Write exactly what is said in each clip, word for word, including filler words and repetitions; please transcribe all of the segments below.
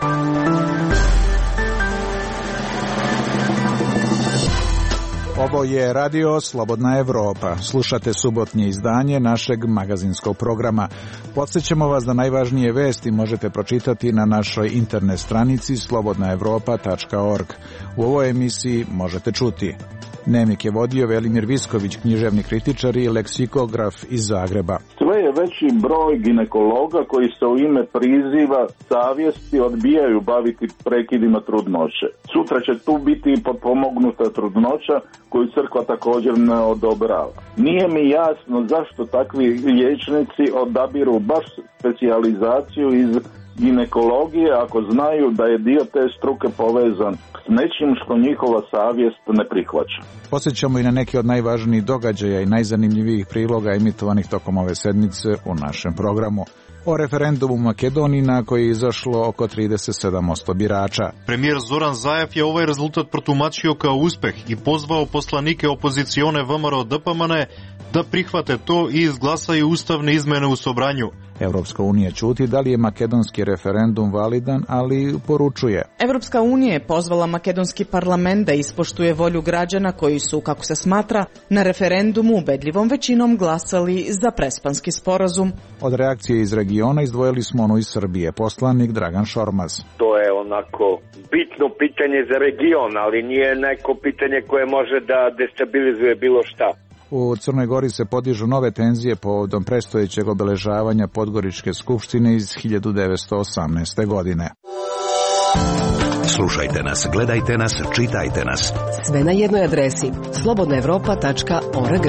Ovo je Radio Slobodna Evropa. Slušate subotnje izdanje našeg magazinskog programa. Podsjećamo vas da najvažnije vesti možete pročitati na našoj internet stranici slobodna evropa tačka org. U ovoj emisiji možete čuti: Dnevnik je vodio Velimir Visković, književni kritičar i leksikograf iz Zagreba. Sve je veći broj ginekologa koji se u ime priziva savjesti odbijaju baviti prekidima trudnoće. Sutra će tu biti i potpomognuta trudnoća koju crkva također ne odobrava. Nije mi jasno zašto takvi liječnici odabiru baš specijalizaciju iz ginekologije ako znaju da je dio te struke povezan s nečim što njihova savjest ne prihvaća. Posjećamo i na neke od najvažnijih događaja i najzanimljivijih priloga emitovanih tokom ove sedmice u našem programu. O referendumu u Makedoniji na koji je izašlo oko trideset sedam posto birača. Premijer Zoran Zaev je ovaj rezultat protumačio kao uspeh i pozvao poslanike opozicione V M R O D P M N da prihvate to i izglasaju ustavne izmene u Sobranju. Evropska unija ćuti da li je makedonski referendum validan, ali poručuje: Evropska unija je pozvala makedonski parlament da ispoštuje volju građana koji su, kako se smatra, na referendumu ubedljivom većinom glasali za Prespanski sporazum. Od reakcije iz regiona izdvojili smo onu iz Srbije, poslanik Dragan Šormaz. To je onako bitno pitanje za region, ali nije neko pitanje koje može da destabilizuje bilo šta. U Crnoj Gori se podižu nove tenzije povodom predstojećeg obeležavanja Podgoričke skupštine iz hiljadu devetsto osamnaeste. godine. Slušajte nas, gledajte nas, čitajte nas. Sve na jednoj adresi slobodna evropa tačka org.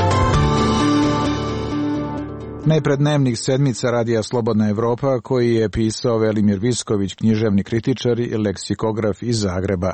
Najpred dnevnik sedmica Radija Slobodna Evropa koji je pisao Velimir Visković, književni kritičar i leksikograf iz Zagreba.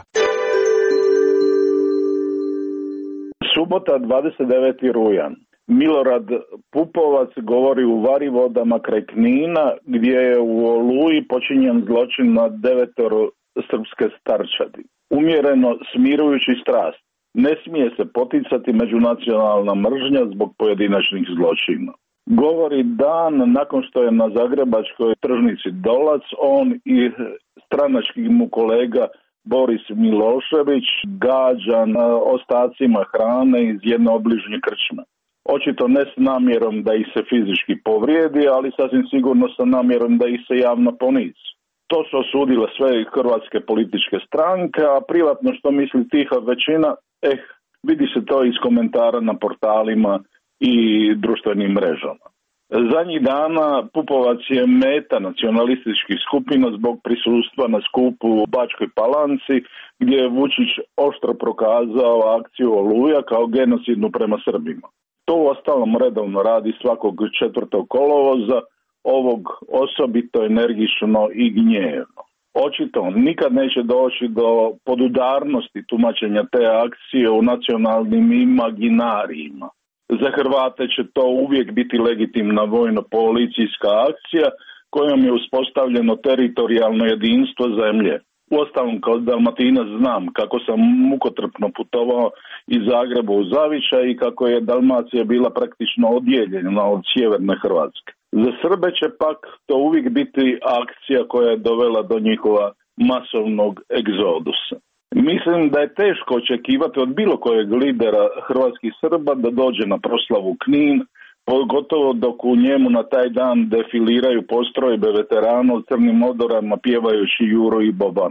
Subota, dvadeset deveti rujan. Milorad Pupovac govori u Varivodama kraj Knina, gdje je u Oluji počinjen zločin nad devetoro srpske starčadi. Umjereno smirujući strast. Ne smije se poticati međunacionalna mržnja zbog pojedinačnih zločina. Govori dan nakon što je na zagrebačkoj tržnici Dolac on i stranački mu kolega Boris Milošević gađan ostacima hrane iz jedne obližnje krčme. Očito ne s namjerom da ih se fizički povrijedi, ali sasvim sigurno sa namjerom da ih se javno ponizi. To su osudile sve hrvatske političke stranke, a privatno što misli tiha većina, eh, vidi se to iz komentara na portalima i društvenim mrežama. Zadnjih dana Pupovac je meta nacionalističkih skupina zbog prisustva na skupu u Bačkoj Palanci, gdje je Vučić oštro prokazao akciju Oluja kao genocidnu prema Srbima. To u ostalom redovno radi svakog četvrtog kolovoza, ovog osobito energično i gnjevno. Očito nikad neće doći do podudarnosti tumačenja te akcije u nacionalnim imaginarijima. Za Hrvate će to uvijek biti legitimna vojno-policijska akcija kojom je uspostavljeno teritorijalno jedinstvo zemlje. Uostalom, kao Dalmatinac znam kako sam mukotrpno putovao iz Zagreba u Zavičaj i kako je Dalmacija bila praktično odijeljena od sjeverne Hrvatske. Za Srbe će pak to uvijek biti akcija koja je dovela do njihova masovnog egzodusa. Mislim da je teško očekivati od bilo kojeg lidera hrvatskih Srba da dođe na proslavu Knin, pogotovo dok u njemu na taj dan defiliraju postrojbe veterana u crnim odorama pjevajući Juro i Boban.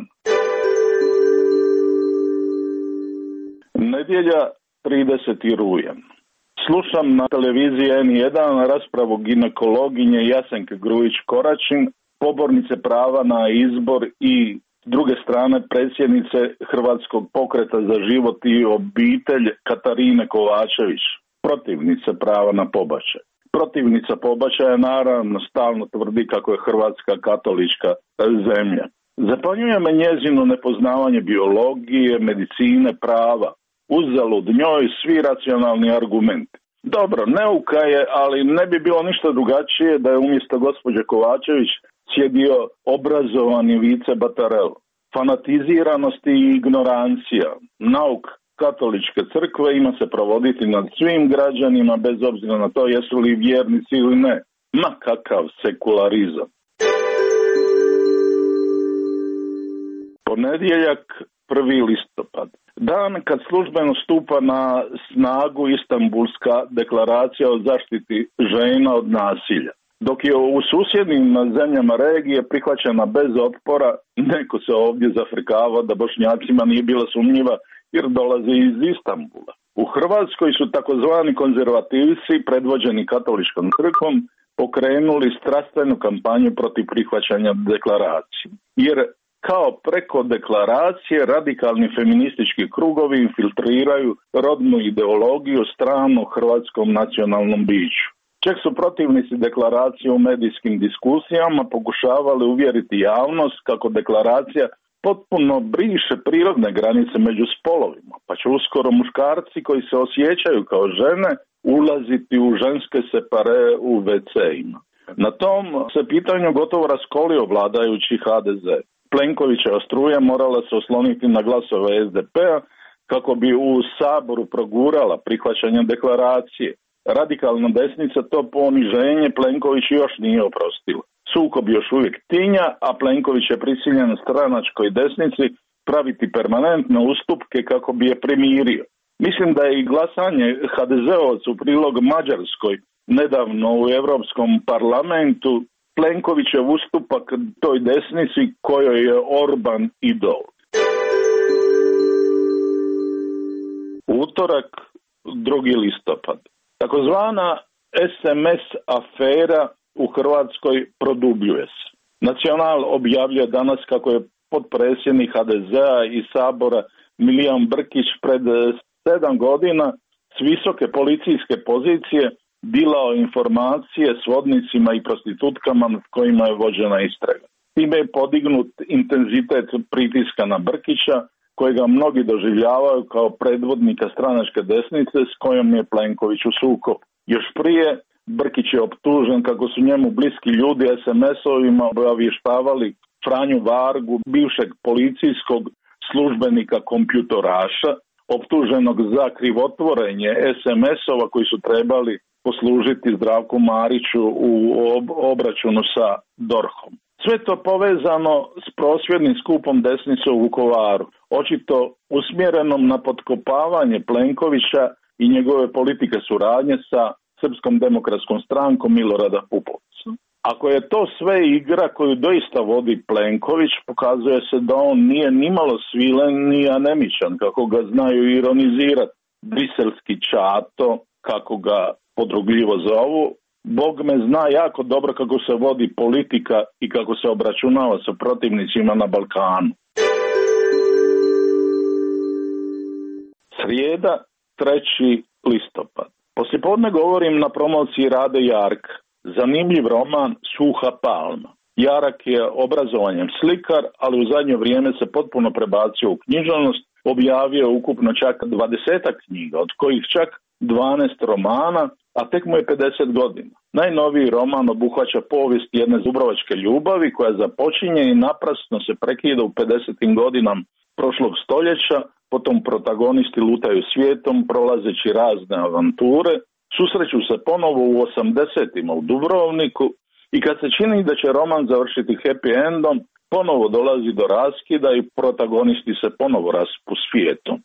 Nedjelja, trideseti rujan. Slušam na televiziji N jedan raspravu ginekologinje Jasenke Grujić-Koračin, pobornice prava na izbor i s druge strane predsjednice Hrvatskog pokreta za život i obitelj Katarine Kovačević, protivnice prava na pobačaj. Protivnica pobačaja naravno stalno tvrdi kako je Hrvatska katolička zemlja. Zapanjuje me njezino nepoznavanje biologije, medicine, prava. Uzalud njoj svi racionalni argumenti. Dobro, neuka je, ali ne bi bilo ništa drugačije da je umjesto gospođe Kovačević sjedio obrazovani Vice Batarel. Fanatiziranost i ignorancija. Nauk katoličke crkve ima se provoditi nad svim građanima bez obzira na to jesu li vjernici ili ne. Ma kakav sekularizam. Ponedjeljak, prvi listopad. Dan kad službeno stupa na snagu Istanbulska deklaracija o zaštiti žena od nasilja. Dok je u susjednim zemljama regije prihvaćena bez otpora, neko se ovdje zafrikava da Bošnjacima nije bila sumnjiva jer dolaze iz Istanbula. U Hrvatskoj su takozvani konzervativci, predvođeni katoličkom crkvom, pokrenuli strastvenu kampanju protiv prihvaćanja deklaracije. Jer kao preko deklaracije radikalni feministički krugovi infiltriraju rodnu ideologiju stranu hrvatskom nacionalnom biću. Čak su protivnici deklaracije u medijskim diskusijama pokušavali uvjeriti javnost kako deklaracija potpuno briše prirodne granice među spolovima, pa će uskoro muškarci koji se osjećaju kao žene ulaziti u ženske separe u ve ceima. Na tom se pitanju gotovo raskolio vladajući ha de ze. Plenkovićeva struja morala se osloniti na glasove es de pe-a kako bi u Saboru progurala prihvaćanje deklaracije. Radikalna desnica to poniženje Plenković još nije oprostila. Sukob još uvijek tinja, a Plenković je prisiljen stranačkoj desnici praviti permanentne ustupke kako bi je primirio. Mislim da je i glasanje ha de zeovaca u prilog Mađarskoj nedavno u Europskom parlamentu Plenkovićev ustupak toj desnici kojoj je Orban idol. Utorak, drugi listopad. Takozvana es em es afera u Hrvatskoj produbljuje se. Nacional objavljuje danas kako je potpredsjednik ha de zea i Sabora Milijan Brkić pred sedam godina s visoke policijske pozicije dilao informacije svodnicima i prostitutkama nad kojima je vođena istraga. Time je podignut intenzitet pritiska na Brkića, kojega mnogi doživljavaju kao predvodnika stranačke desnice s kojom je Plenković u sukobu. Još prije Brkić je optužen kako su njemu bliski ljudi es em es-ovima obavještavali Franju Vargu, bivšeg policijskog službenika kompjutoraša, optuženog za krivotvorenje es em es-ova koji su trebali poslužiti Zdravku Mariću u obračunu sa dorhom. Sve to povezano s prosvjednim skupom desnice u Vukovaru, očito usmjerenom na potkopavanje Plenkovića i njegove politike suradnje sa Srpskom demokratskom strankom Milorada Pupovca. Ako je to sve igra koju doista vodi Plenković, pokazuje se da on nije nimalo svilen ni anemičan, kako ga znaju ironizirati. Briselski čato, kako ga podrugljivo zovu, Bog me zna jako dobro kako se vodi politika i kako se obračunava sa protivnicima na Balkanu. Srijeda, treći listopad. Poslijepodne govorim na promociji Rade Jarka. Zanimljiv roman Suha palma. Jarak je obrazovanjem slikar, ali u zadnje vrijeme se potpuno prebacio u književnost, objavio ukupno čak dvadesetak knjiga, od kojih čak dvanaest romana, a tek mu je pedeset godina. Najnoviji roman obuhvaća povijest jedne dubrovačke ljubavi koja započinje i naprasno se prekida u pedesetim godinama prošlog stoljeća, potom protagonisti lutaju svijetom, prolazeći razne avanture, susreću se ponovo u osamdesetima u Dubrovniku i kad se čini da će roman završiti happy endom, ponovo dolazi do raskida i protagonisti se ponovo raspu svijetom.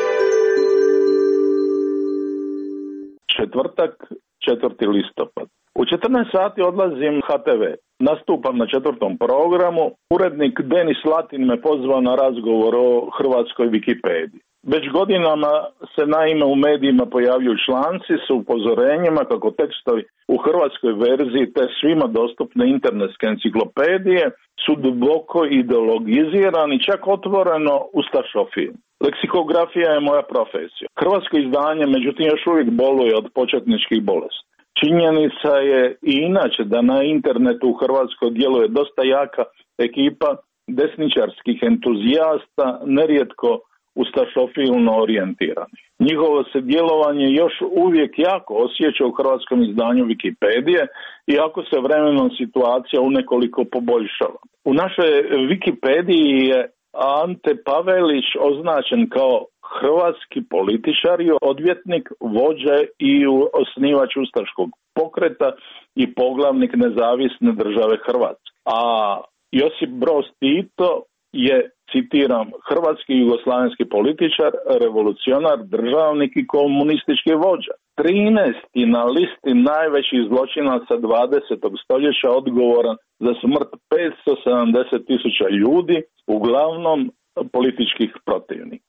Četvrtak, četvrti listopad. U četrnaest sati odlazim ha te ve. Nastupam na četvrtom programu. Urednik Denis Latin me pozvao na razgovor o hrvatskoj Wikipediji. Već godinama se naime u medijima pojavljuju članci s upozorenjima kako tekstovi u hrvatskoj verziji te svima dostupne internetske enciklopedije su duboko ideologizirani, čak otvoreno ustašofilni. Leksikografija je moja profesija. Hrvatsko izdanje, međutim, još uvijek boluje od početničkih bolesti. Činjenica je i inače da na internetu u Hrvatskoj djeluje dosta jaka ekipa desničarskih entuzijasta, nerijetko ustašofilno orijentirani. Njihovo se djelovanje još uvijek jako osjeća u hrvatskom izdanju Wikipedije, iako se vremenom situacija unekoliko poboljšava. U našoj Wikipediji je Ante Pavelić označen kao hrvatski političar i odvjetnik, vođa i osnivač ustaškog pokreta i poglavnik nezavisne države Hrvatske. A Josip Broz Tito je, citiram, hrvatski jugoslavenski političar, revolucionar, državnik i komunistički vođa. trinaesti na listi najvećih zločinaca dvadesetog stoljeća odgovoran za smrt petsto sedamdeset tisuća ljudi, uglavnom političkih protivnika.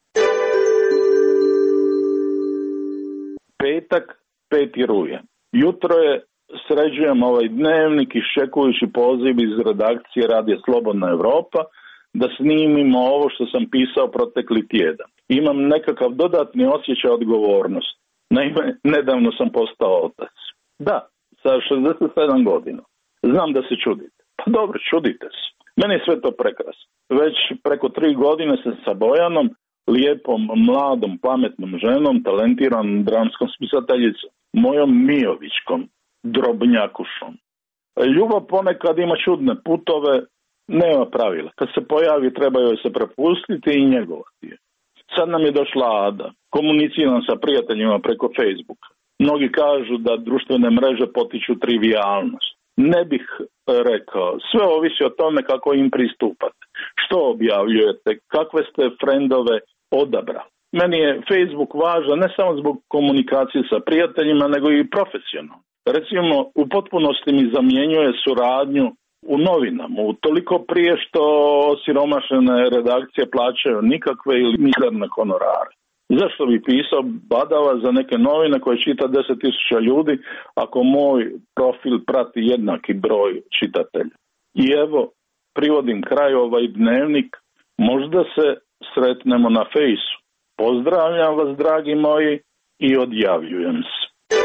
Petak, peti rujan. Jutro je, sređujem ovaj dnevnik iščekujući poziv iz redakcije Radija Slobodna Evropa da snimimo ovo što sam pisao protekli tjedan. Imam nekakav dodatni osjećaj odgovornosti. Naime, nedavno sam postao otac. Da, sa šezdeset sedam godina. Znam da se čudite. Pa dobro, čudite se. Meni je sve to prekrasno. Već preko tri godine sam sa Bojanom, lijepom, mladom, pametnom ženom, talentiranom dramskom spisateljicom, mojom Mijovićkom, drobnjakušom. Ljubav ponekad ima čudne putove, nema pravila. Kad se pojavi, treba joj se prepustiti i njegovati je. Sad nam je došla Ada. Komuniciram sa prijateljima preko Facebooka. Mnogi kažu da društvene mreže potiču trivijalnost. Ne bih rekao. Sve ovisi o tome kako im pristupate. Što objavljujete, kakve ste frendove odabrali. Meni je Facebook važan ne samo zbog komunikacije sa prijateljima, nego i profesionalno. Recimo, u potpunosti mi zamjenjuje suradnju u novinama, toliko prije što siromašene redakcije plaćaju nikakve ili mizerne honorare. Zašto bi pisao badava za neke novine koje čita deset tisuća ljudi ako moj profil prati jednaki broj čitatelja? I evo, privodim kraj ovaj dnevnik, možda se sretnemo na fejsu. Pozdravljam vas, dragi moji, i odjavljujem se.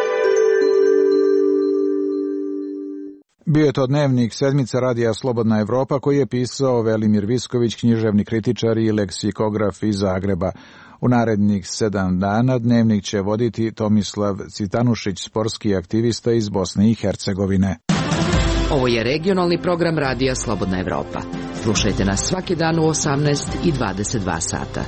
Bio je to dnevnik sedmice Radija Slobodna Evropa koji je pisao Velimir Visković, književni kritičar i leksikograf iz Zagreba. U narednih sedam dana dnevnik će voditi Tomislav Citanušić, sportski aktivista iz Bosne i Hercegovine. Ovo je regionalni program Radija Slobodna Evropa. Slušajte nas svaki dan u osamnaest i dvadeset dva sata.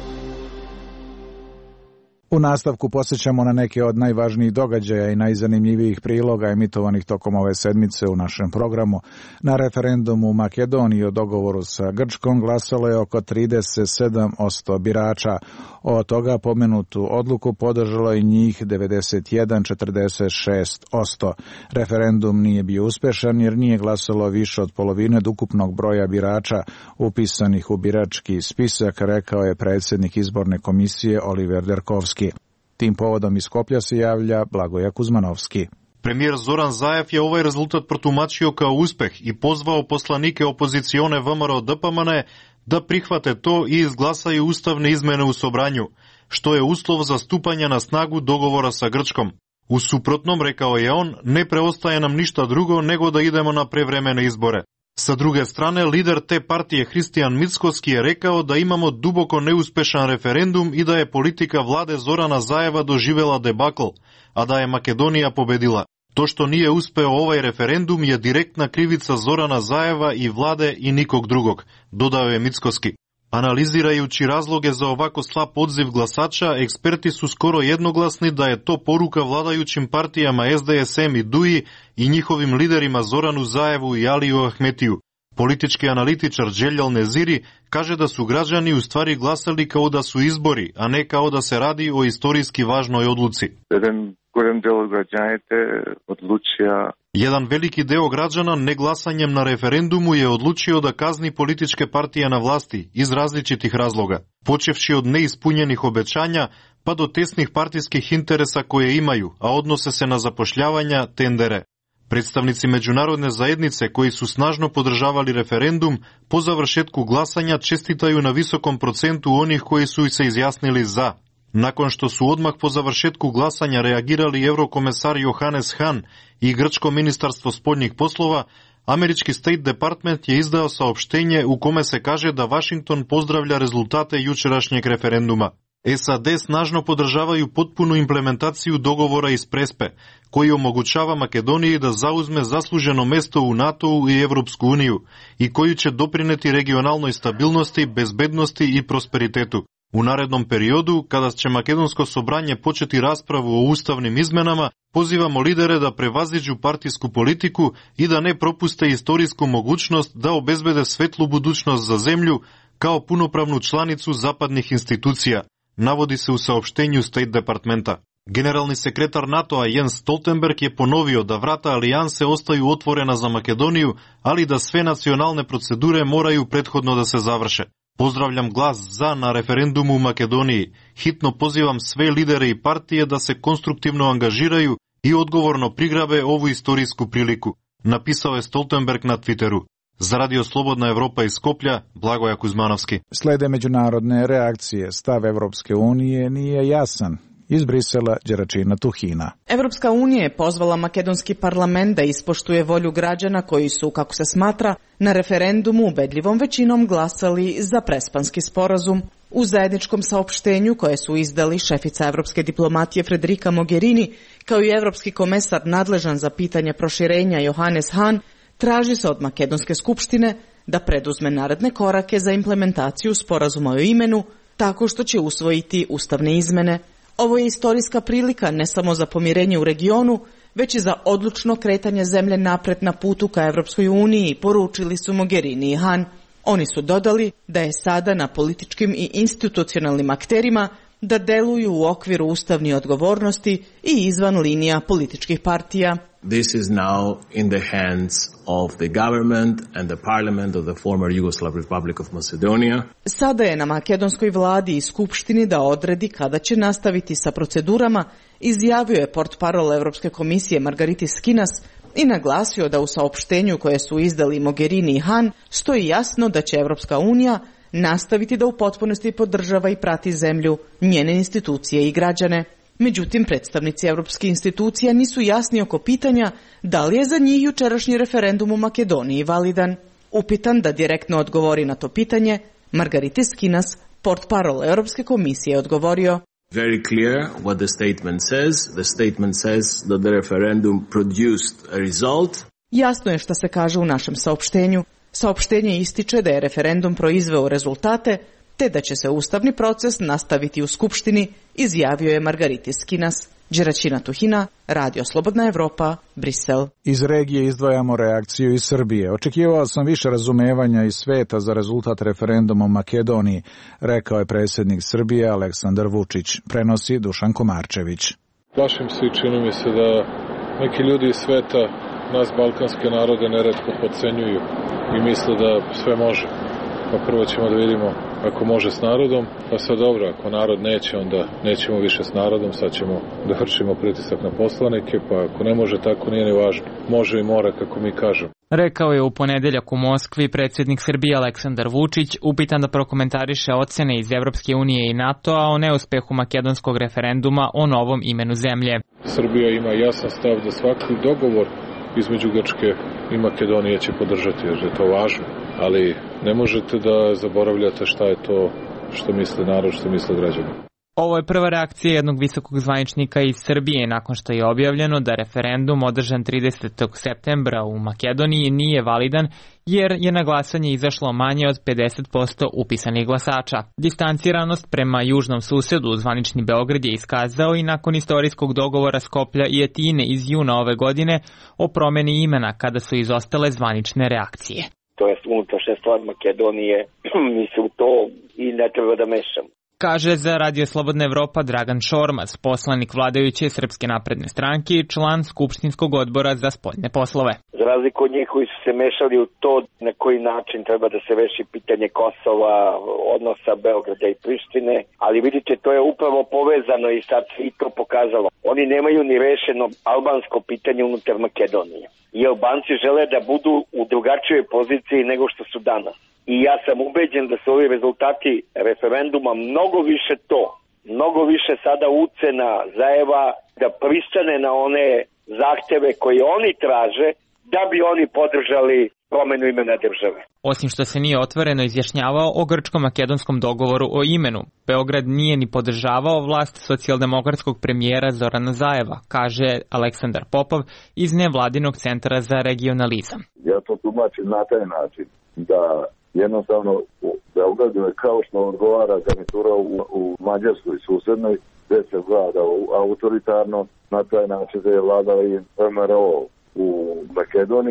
U nastavku posjećamo na neke od najvažnijih događaja i najzanimljivijih priloga emitovanih tokom ove sedmice u našem programu. Na referendumu u Makedoniji o dogovoru sa Grčkom glasalo je oko trideset sedam posto birača. Od toga pomenutu odluku podržalo je njih devedeset jedan zarez četrdeset šest posto. Referendum nije bio uspešan jer nije glasalo više od polovine od ukupnog broja birača upisanih u birački spisak, rekao je predsjednik izborne komisije Oliver Derkovski. Tim povodom iz Skoplja se javlja Blagoja Kuzmanovski. Премиер Зоран Заев ја овај резултат протумачио као успех и позвао посланике опозиционе ВМРО ДПМН да прихвате то и изгласају уставни измени у собрању, што е услов за ступање на снагу договора са Грчком. У супротном, рекао е он, не преостае нам ништа друго него да идемо на превремене изборе. Sa druge strane, lider te partije Hristijan Mickoski je rekao da imamo duboko neuspešan referendum i da je politika vlade Zorana Zajeva doživela debakl, a da je Makedonija pobedila. To što nije uspeo ovaj referendum je direktna krivica Zorana Zajeva i vlade i nikog drugog, dodao je Mickoski. Analizirajući razloge za ovako slab odziv glasača, eksperti su skoro jednoglasni da je to poruka vladajućim partijama S D S M i D U I i njihovim liderima Zoranu Zajevu i Aliju Ahmetiju. Politički analitičar Đeljal Neziri kaže da su građani u stvari glasali kao da su izbori, a ne kao da se radi o istorijski važnoj odluci. Jedan golem deo građanite odlučija Jedan veliki deo građana neglasanjem na referendumu je odlučio da kazni političke partije na vlasti iz različitih razloga, počevši od neispunjenih obećanja pa do tesnih partijskih interesa koje imaju, a odnose se na zapošljavanja, tendere. Predstavnici međunarodne zajednice koji su snažno podržavali referendum, po završetku glasanja čestitaju na visokom procentu onih koji su se izjasnili za. Nakon što su odmah po završetku glasanja reagirali eurokomesar Johannes Hahn i grčko ministarstvo spoljnih poslova, američki State Department je izdao saopštenje u kome se kaže da Washington pozdravlja rezultate jučerašnjeg referenduma. S A D snažno podržavaju potpunu implementaciju dogovora iz Prespe, koji omogućava Makedoniji da zauzme zasluženo mesto u NATO-u i Evropsku uniju i koji će doprineti regionalnoj stabilnosti, bezbednosti i prosperitetu. U narednom periodu, kada će makedonsko sobranje početi raspravu o ustavnim izmenama, pozivamo lidere da prevaziđu partijsku politiku i da ne propuste istorijsku mogućnost da obezbede svetlu budućnost za zemlju kao punopravnu članicu zapadnih institucija, navodi se u saopštenju State Departmenta. Generalni sekretar NATO-a Jens Stoltenberg je ponovio da vrata alijanse ostaju otvorena za Makedoniju, ali da sve nacionalne procedure moraju prethodno da se završe. Pozdravljam glas za na referendumu u Makedoniji. Hitno pozivam sve lidere i partije da se konstruktivno angažiraju i odgovorno prigrabe ovu istorijsku priliku, napisao je Stoltenberg na Twitteru. Za Radio Slobodna Evropa iz Skoplja, Blagoja Kuzmanovski. Slede međunarodne reakcije, stav Evropske unije nije jasan. Iz Brisela, Đeračina Tuhina. Evropska unija je pozvala makedonski parlament da ispoštuje volju građana koji su, kako se smatra, na referendumu ubedljivom većinom glasali za Prespanski sporazum. U zajedničkom saopštenju koje su izdali šefica evropske diplomatije Frederica Mogherini, kao i evropski komesar nadležan za pitanje proširenja Johannes Hahn, traži se od Makedonske skupštine da preduzme naredne korake za implementaciju sporazuma o imenu, tako što će usvojiti ustavne izmene. Ovo je istorijska prilika ne samo za pomirenje u regionu, već i za odlučno kretanje zemlje napred na putu ka Evropskoj uniji, poručili su Mogherini i Hahn. Oni su dodali da je sada na političkim i institucionalnim akterima da deluju u okviru ustavne odgovornosti i izvan linija političkih partija. This is now in the hands of the government and the parliament of the former Yugoslav Republic of Macedonia. Sada je na makedonskoj vladi i skupštini da odredi kada će nastaviti sa procedurama, izjavio je portparol Evropske komisije Margaritis Skinas i naglasio da u saopštenju koje su izdali Mogherini i Hahn stoji jasno da će Evropska unija nastaviti da u potpunosti podržava i prati zemlju, njene institucije i građane. Međutim, predstavnici evropskih institucija nisu jasni oko pitanja da li je za njih jučerašnji referendum u Makedoniji validan. Upitan da direktno odgovori na to pitanje, Margaritis Skinas, portparol Europske komisije, odgovorio: Very clear what the statement says. The statement says that the referendum produced a result. Jasno je šta se kaže u našem saopštenju. Saopštenje ističe da je referendum proizveo rezultate, te da će se ustavni proces nastaviti u Skupštini, izjavio je Margaritis Skinas. Đeračina Tuhina, Radio Slobodna Evropa, Brisel. Iz regije izdvajamo reakciju iz Srbije. Očekivao sam više razumevanja iz sveta za rezultat referenduma u Makedoniji, rekao je predsjednik Srbije Aleksandar Vučić, prenosi Dušan Komarčević. Plašim se i čini mi se da neki ljudi iz sveta nas balkanske narode neretko podcenjuju i misle da sve može. Pa prvo ćemo da vidimo ako može s narodom, pa sad dobro, ako narod neće, onda nećemo više s narodom, sad ćemo da vršimo pritisak na poslanike, pa ako ne može tako, nije ni važno. Može i mora, kako mi kažemo. Rekao je u ponedeljak u Moskvi predsjednik Srbije Aleksandar Vučić, upitan da prokomentariše ocene iz Evropske unije i NATO-a o neuspehu makedonskog referenduma o novom imenu zemlje. Srbija ima jasan stav da svaki dogovor između Grčke i Makedonije će podržati, jer je to važno, ali ne možete da zaboravljate šta je to što misle narod, što misle građani. Ovo je prva reakcija jednog visokog zvaničnika iz Srbije nakon što je objavljeno da referendum održan tridesetog septembra u Makedoniji nije validan jer je na glasanje izašlo manje od pedeset posto upisanih glasača. Distanciranost prema južnom susedu zvanični Beograd je iskazao i nakon istorijskog dogovora Skoplja i Atine iz juna ove godine o promeni imena kada su izostale zvanične reakcije. To je unutrašnja stvar Makedonije, mi se u to i ne treba da mešamo. Kaže za Radio Slobodna Evropa Dragan Šormaz, poslanik vladajuće Srpske napredne stranke i član Skupštinskog odbora za spoljne poslove. Za razliku od njih koji su se mešali u to na koji način treba da se reši pitanje Kosova, odnosa Beograda i Prištine, ali vidite, to je upravo povezano i sad se i to pokazalo. Oni nemaju ni rešeno albansko pitanje unutar Makedonije. I Albanci žele da budu u drugačijoj poziciji nego što su danas. I ja sam ubeđen da su ovi rezultati referenduma mnogo više to, mnogo više sada ucena Zajeva da pristane na one zahteve koje oni traže da bi oni podržali promenu imena države. Osim što se nije otvoreno izjašnjavao o grčko-makedonskom dogovoru o imenu, Beograd nije ni podržavao vlast socijaldemokratskog premijera Zorana Zajeva, kaže Aleksandar Popov iz nevladinog centra za regionalizam. Ja to tumačim na taj način da jednostavno u Beogradu je kao što odgovara garnitura u, u Mađarskoj susednoj, gde se vlada autoritarno, na taj način da je vladala i M R O u Makedoniji,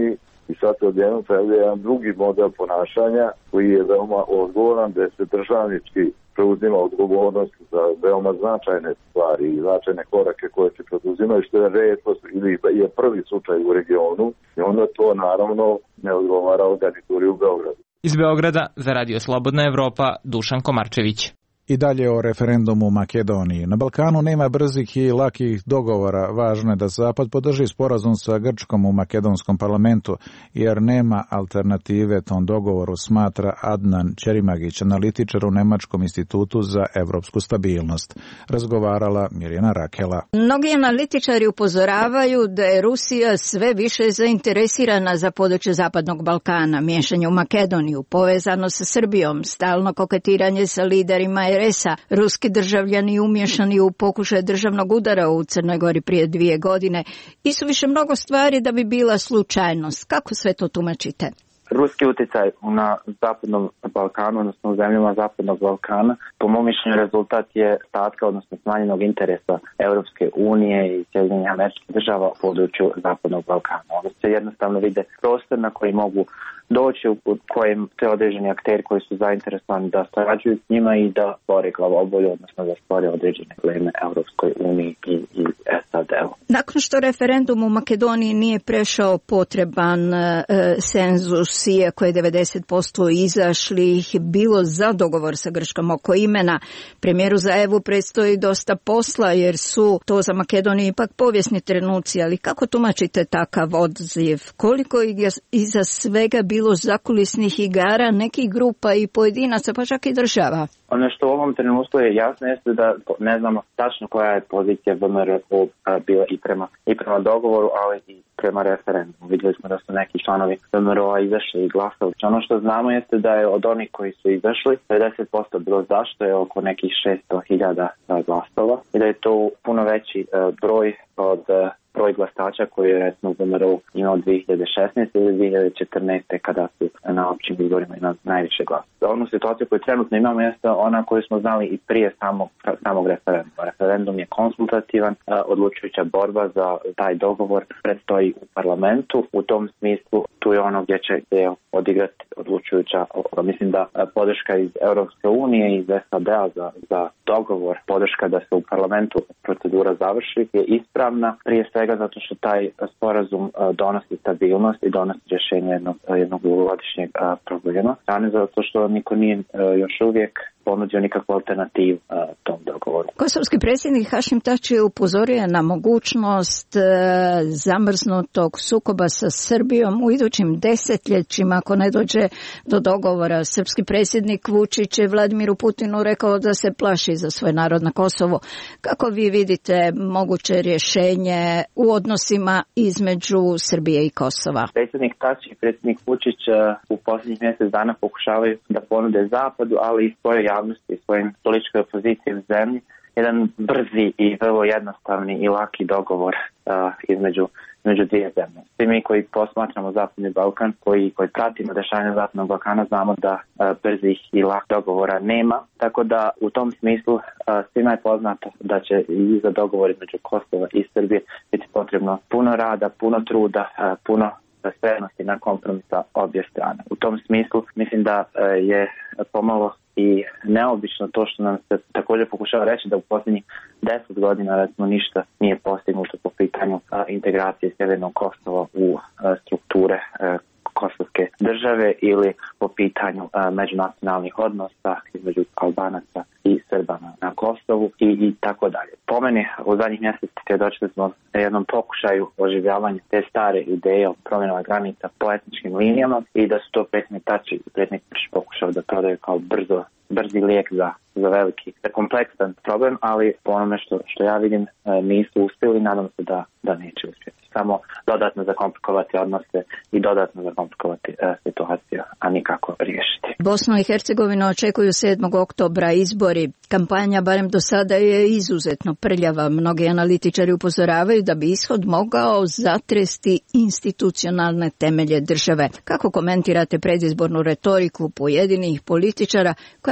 I sad se odjednom pojavlja jedan drugi model ponašanja koji je veoma odgovoran, gde se državnički preuzima odgovornost za veoma značajne stvari i značajne korake koje se preduzimaju, što je retkost ili je prvi slučaj u regionu i onda to naravno ne odgovara o garnituri u Beogradu. Iz Beograda za Radio Slobodna Evropa Dušan Komarčević. I dalje o referendumu u Makedoniji. Na Balkanu nema brzih i lakih dogovora. Važno je da Zapad podrži sporazum sa Grčkom u makedonskom parlamentu, jer nema alternative tom dogovoru, smatra Adnan Ćerimagić, analitičar u Nemačkom institutu za evropsku stabilnost. Razgovarala Mirjana Rakela. Mnogi analitičari upozoravaju da je Rusija sve više zainteresirana za područje Zapadnog Balkana, miješanje u Makedoniju, povezano sa Srbijom, stalno koketiranje sa liderima R S-a, ruski državljani umješani u pokušaj državnog udara u Crnoj Gori prije dvije godine i su više mnogo stvari da bi bila slučajnost. Kako sve to tumačite? Ruski utjecaj na Zapadnom Balkanu, odnosno u zemljama Zapadnog Balkana, po mom mišljenju rezultat je statka, odnosno smanjenog interesa Europske unije i Sjedinjenih Američkih Država u području Zapadnog Balkana. Ovo se jednostavno vide prostor na koji mogu doći, u kojem te određeni akteri koji su zainteresovani da sarađuju s njima i da stvore glavobolju, odnosno da stvore određene probleme Europskoj uniji i, i S A D-u. Nakon što referendum u Makedoniji nije prešao potreban e, senzus, iako je devedeset posto izašlih bilo za dogovor sa Grčkom oko imena, premijeru Zaevu predstoji dosta posla jer su to za Makedoniju ipak povijesni trenuci, ali kako tumačite takav odziv? Koliko je iza svega bilo zakulisnih igara nekih grupa i pojedinaca, pa čak i država? Ono što u ovom trenutku je jasno jeste da ne znamo tačno koja je pozicija V M R O bila i prema, i prema dogovoru, ali i prema referendumu. Vidjeli smo da su neki članovi V M R O-a izašli i glasali. Ono što znamo jeste da je od onih koji su izašli pedeset posto bilo zašto je oko nekih šesto hiljada glasova i da je to puno veći uh, broj od uh, broj glasača koji je recimo V M R O imao dvije hiljade šesnaeste ili dvije hiljade četrnaeste kada su na općim izborima imali najviše glasa. Onu situaciju koju trenutno imamo jeste ona koju smo znali i prije samog, samog referenduma. Referendum je konsultativan, odlučujuća borba za taj dogovor predstoji u parlamentu. U tom smislu tu je ono gdje će gdje odigrati odlučujuća. Mislim da podrška iz Europske unije i iz S A D-a za, za dogovor, podrška da se u parlamentu procedura završi je ispravna, prije svega zato što taj sporazum donosi stabilnost i donosi rješenje jednog, jednog dugogodišnjeg problema. Strane zato što niko nije još uvijek ponudio nikakvu alternativu uh, tom dogovoru. Kosovski predsjednik Hašim Tači je upozorio na mogućnost uh, zamrznutog sukoba sa Srbijom u idućim desetljećima ako ne dođe do dogovora. Srpski predsjednik Vučić je Vladimiru Putinu rekao da se plaši za svoj narod na Kosovu. Kako vi vidite moguće rješenje u odnosima između Srbije i Kosova? Predsjednik Tači i predsjednik Vučić uh, u posljednjih mjesec dana pokušavaju da ponude Zapadu, ali i svoje javnosti i svojim političkoj opoziciji u zemlji jedan brzi i vrlo jednostavni i laki dogovor uh, između, između dvije zemlje. Svi mi koji posmatramo Zapadni Balkan, koji, koji pratimo dešavanja Zapadnog Balkana, znamo da uh, brzih i lak dogovora nema, tako da u tom smislu uh, svima je poznato da će i za dogovor između Kosova i Srbije biti potrebno puno rada, puno truda, uh, puno spremnosti na kompromisa obje strane. U tom smislu mislim da uh, je pomalo i neobično to što nam se također pokušava reći da u posljednjih deset godina recimo ništa nije postignuto po pitanju a, integracije Sjevernog Kosova u a, strukture a, kosovske države ili po pitanju a, međunacionalnih odnosa između Albanaca i Srbana na Kosovu i, i tako dalje. Po meni u zadnjih mjesec svjedočili smo jednom pokušaju oživljavanja te stare ideje o promjenama granica po etničkim linijama i da su to predsjednik Tači i predsjednik pokušao da prodaju kao brzo brzi lijek za, za veliki, za kompleksan problem, ali po onome što, što ja vidim nisu uspjeli, nadam se da, da neće uspjeti. Samo dodatno zakomplikovati odnose i dodatno zakomplikovati e, situaciju, a nikako riješiti. Bosnu i Hercegovinu očekuju sedmog oktobra izbori. Kampanja, barem do sada, je izuzetno prljava. Mnogi analitičari upozoravaju da bi ishod mogao zatresti institucionalne temelje države. Kako komentirate predizbornu retoriku pojedinih političara koja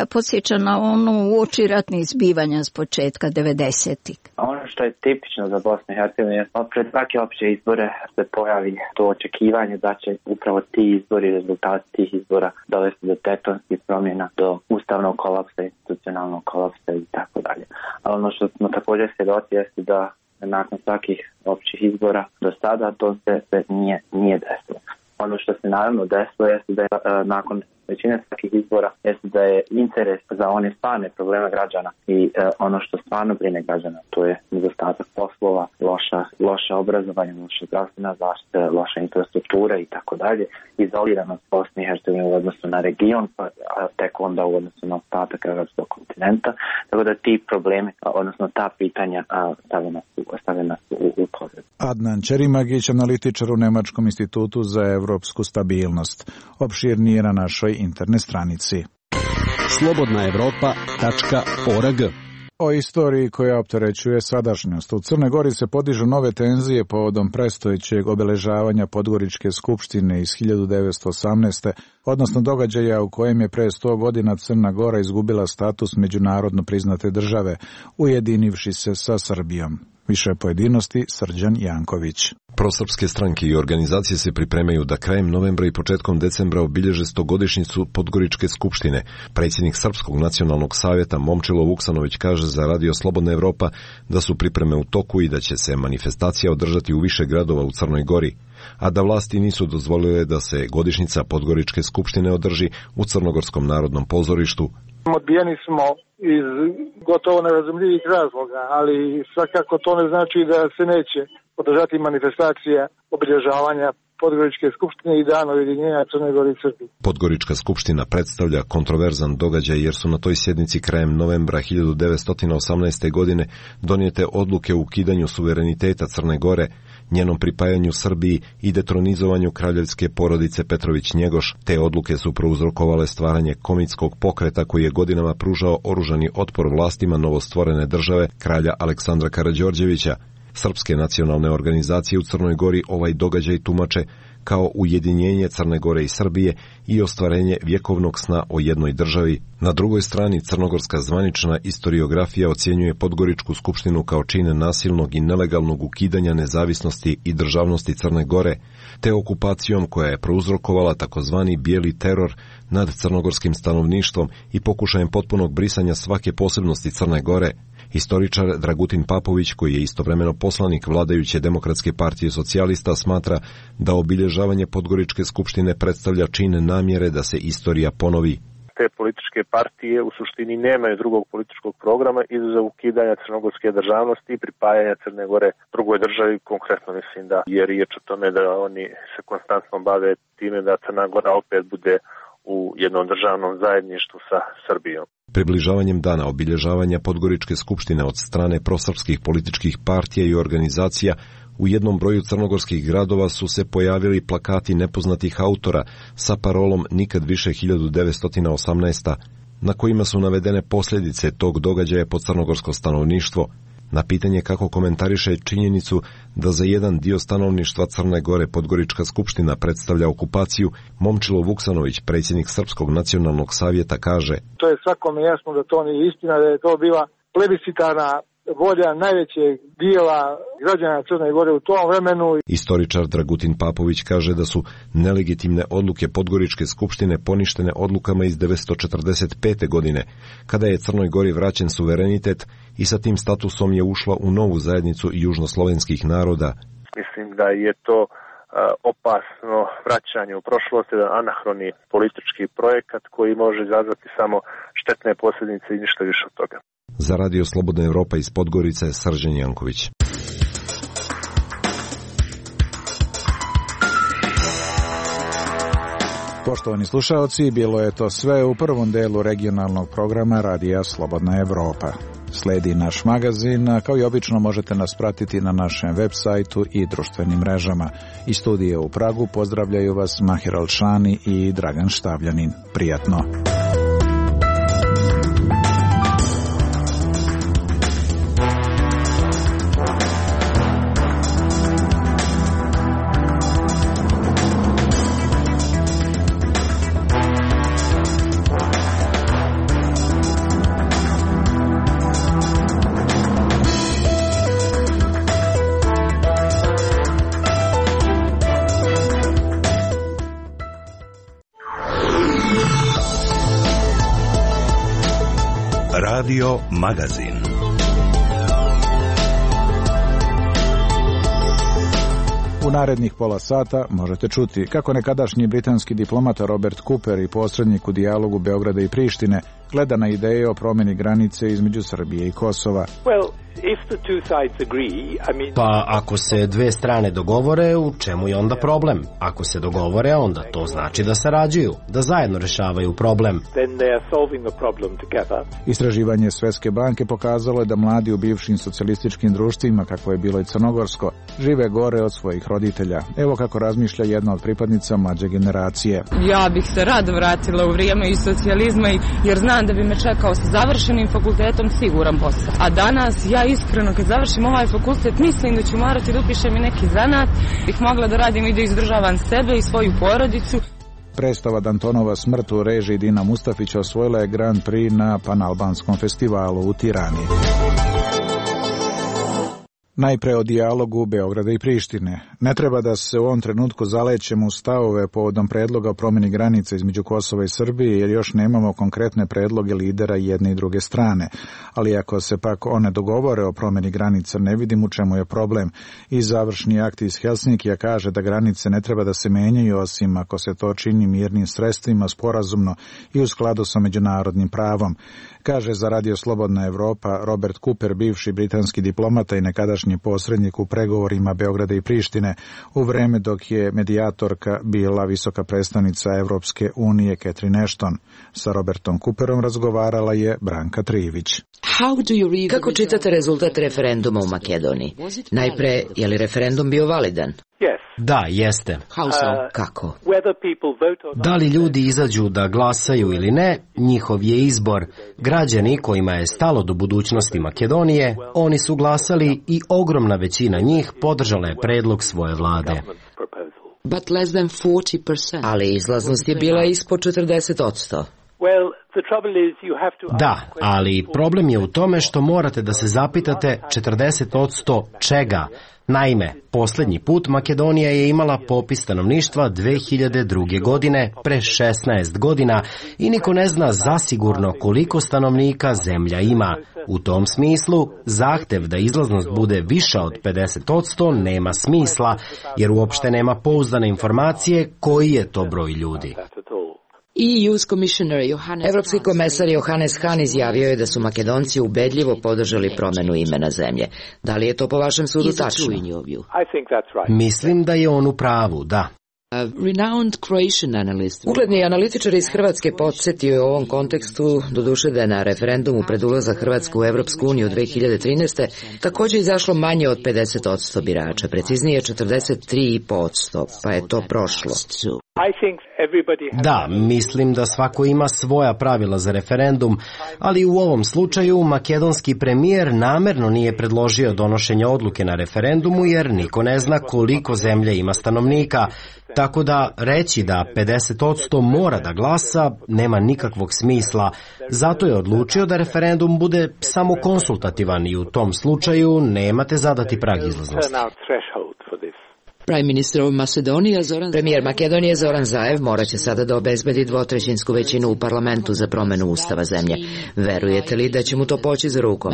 podsjeća na onu uoči ratnih zbivanja s početka devedesetih. Ono što je tipično za Bosnu i Hercegovinu je pred svake opće izbore se pojavi to očekivanje da će upravo ti izbori, rezultati tih izbora dovesti do tektonskih promjena, do ustavnog kolapsa, institucionalnog kolapsa i tako dalje. Ali ono što smo također svjedoci jeste da nakon svakih općih izbora do sada to se, se nije, nije desilo. Ono što se naravno desilo jeste da je e, nakon većine svakih izbora jeste da je interes za one stvarne probleme građana i e, ono što stvarno brine građana, to je nedostatak poslova, loša, loša obrazovanje, loša zdravstvena zaštita, loša infrastruktura i tako dalje, izoliranost Bosne i Hercegovine u odnosu na region, pa a tek onda u odnosu na ostatak evropskog kontinenta, tako da ti problemi, odnosno ta pitanja stave nas, stave nas u, u pogled. Adnan Čerimagić, analitičar u Nemačkom institutu za evropsku stabilnost. Opširnije na našoj internet stranici. slobodna evropa tačka org. O istoriji koja opterećuje sadašnjost. U Crnoj Gori se podižu nove tenzije povodom prestojećeg obeležavanja Podgoričke skupštine iz hiljadu devetsto osamnaeste. odnosno događaja u kojem je pre sto godina Crna Gora izgubila status međunarodno priznate države, ujedinivši se sa Srbijom. Više pojedinosti Srđan Janković. Prosrpske stranke i organizacije se pripremaju da krajem novembra i početkom decembra obilježe stogodišnjicu Podgoričke skupštine. Predsjednik Srpskog nacionalnog savjeta Momčilo Vuksanović kaže za Radio Slobodna Evropa da su pripreme u toku i da će se manifestacija održati u više gradova u Crnoj Gori, a da vlasti nisu dozvolile da se godišnjica Podgoričke skupštine održi u Crnogorskom narodnom pozorištu. Odbijeni smo iz gotovo nerazumljivih razloga, ali svakako to ne znači da se neće održati manifestacija obilježavanja Podgoričke skupštine i dana ujedinjenja Crne Gore i Srbije. Podgorička skupština predstavlja kontroverzan događaj jer su na toj sjednici krajem novembra hiljadu devetsto osamnaeste. godine donijete odluke o ukidanju suvereniteta Crne Gore, njenom pripajanju Srbiji i detronizovanju kraljevske porodice Petrović-Njegoš. Te odluke su prouzrokovale stvaranje komitskog pokreta koji je godinama pružao oružani otpor vlastima novostvorene države kralja Aleksandra Karađorđevića. Srpske nacionalne organizacije u Crnoj Gori ovaj događaj tumače kao ujedinjenje Crne Gore i Srbije i ostvarenje vjekovnog sna o jednoj državi. Na drugoj strani crnogorska zvanična istoriografija ocjenjuje Podgoričku skupštinu kao čin nasilnog i nelegalnog ukidanja nezavisnosti i državnosti Crne Gore, te okupacijom koja je prouzrokovala takozvani bijeli teror nad crnogorskim stanovništvom i pokušajem potpunog brisanja svake posebnosti Crne Gore. Historičar Dragutin Papović, koji je istovremeno poslanik vladajuće Demokratske partije socijalista, smatra da obilježavanje Podgoričke skupštine predstavlja čin namjere da se istorija ponovi. Te političke partije u suštini nemaju drugog političkog programa izuzev ukidanja crnogorske državnosti i pripajanja Crne Gore drugoj državi. Konkretno mislim da je riječ o tome da oni se konstantno bave time da Crna Gora opet bude u jednom državnom zajedništvu sa Srbijom. Približavanjem dana obilježavanja Podgoričke skupštine od strane prosrpskih političkih partija i organizacija u jednom broju crnogorskih gradova su se pojavili plakati nepoznatih autora sa parolom Nikad više hiljadu devetsto osamnaesta. na kojima su navedene posljedice tog događaja po crnogorsko stanovništvo. Na pitanje kako komentariše činjenicu da za jedan dio stanovništva Crne Gore Podgorička skupština predstavlja okupaciju, Momčilo Vuksanović, predsjednik Srpskog nacionalnog savjeta, kaže: To je svakome jasno da to nije istina, da je to bila plebiscitarna volja najvećeg dijela građana Crne Gore u tom vremenu. Istoričar Dragutin Papović kaže da su nelegitimne odluke Podgoričke skupštine poništene odlukama iz devetsto četrdeset pete. godine, kada je Crnoj Gori vraćen suverenitet i sa tim statusom je ušla u novu zajednicu južnoslovenskih naroda. Mislim da je to uh, opasno vraćanje u prošlost, jedan anahroni politički projekat koji može izazvati samo štetne posljedice i ništa više od toga. Za Radio Slobodna Evropa iz Podgorice, Srđan Janković. Poštovani slušaoci, bilo je to sve u prvom delu regionalnog programa Radija Slobodna Evropa. Sledi naš magazin, a kao i obično možete nas pratiti na našem web sajtu i društvenim mrežama. Iz studije u Pragu pozdravljaju vas Mahir Alšani i Dragan Štavljanin. Prijatno! Radio Magazin. U narednih pola sata možete čuti kako nekadašnji britanski diplomata Robert Cooper i posrednik u dijalogu Beograda i Prištine gleda na ideje o promjeni granice između Srbije i Kosova. Well, if the two sides agree, I mean... Pa ako se dve strane dogovore, u čemu je onda problem? Ako se dogovore, onda to znači da sarađuju, da zajedno rešavaju problem. Then they are solving the problem together. Istraživanje Svetske banke pokazalo je da mladi u bivšim socijalističkim društvima, kako je bilo i crnogorsko, žive gore od svojih roditelja. Evo kako razmišlja jedna od pripadnica mlađe generacije. Ja bih se rado vratila u vrijeme iz socijalizma, jer znam da bi me čekao sa završenim fakultetom siguran posao. A danas ja iskreno kad završim ovaj fakultet mislim da ću morati da upišem i neki zanat, bih mogla da radim i da izdržavam sebe i svoju porodicu. Predstava Dantonova smrt u režiji Dina Mustafića osvojila je Grand Prix na Panalbanskom festivalu u Tirani. Najpre o dijalogu Beograda i Prištine. Ne treba da se u ovom trenutku zalećemo u stavove povodom predloga o promjeni granice između Kosova i Srbije, jer još nemamo konkretne predloge lidera jedne i druge strane. Ali ako se pak one dogovore o promjeni granica, ne vidim u čemu je problem. I završni akt iz Helsinkija kaže da granice ne treba da se menjaju, osim ako se to čini mirnim sredstvima, sporazumno i u skladu sa međunarodnim pravom. Kaže za Radio Slobodna Evropa Robert Cooper, bivši britanski diplomata i nekadašnji posrednik u pregovorima Beograda i Prištine, u vreme dok je medijatorka bila visoka predstavnica Evropske unije Catherine Ashton. Sa Robertom Cooperom razgovarala je Branka Trivić. Kako čitate rezultat referenduma u Makedoniji? Najpre, je li referendum bio validan? Da, jeste. Kako? Da li ljudi izađu da glasaju ili ne, njihov je izbor. Građani kojima je stalo do budućnosti Makedonije, oni su glasali i ogromna većina njih podržala je predlog svoje vlade. Ali izlaznost je bila ispod četrdeset posto. Da, ali problem je u tome što morate da se zapitate četrdeset posto čega. Naime, posljednji put Makedonija je imala popis stanovništva dve hiljade druge. godine, pre šesnaest godina, i niko ne zna zasigurno koliko stanovnika zemlja ima. U tom smislu, zahtev da izlaznost bude viša od pedeset posto nema smisla, jer uopšte nema pouzdane informacije koji je to broj ljudi. Evropski komesar Johannes Hahn izjavio je da su Makedonci ubedljivo podržali promjenu imena zemlje. Da li je to po vašem sudu tačno? Mislim da je on u pravu, da. Ugledni analitičar iz Hrvatske podsjetio je u ovom kontekstu, doduše da je na referendumu pred ulazak Hrvatske u Evropsku uniju dve hiljade trinaeste. također izašlo manje od pedeset posto birača, preciznije četrdeset tri posto, pa je to prošlo. Da, mislim da svako ima svoja pravila za referendum, ali u ovom slučaju makedonski premijer namerno nije predložio donošenje odluke na referendumu jer niko ne zna koliko zemlje ima stanovnika, tako da reći da pedeset posto mora da glasa nema nikakvog smisla. Zato je odlučio da referendum bude samo konsultativan i u tom slučaju nemate zadati prag izlaznosti. Premijer Makedonije Zoran Zaev morat će sada da obezbedi dvotrećinsku većinu u parlamentu za promjenu ustava zemlje. Verujete li da će mu to poći za rukom?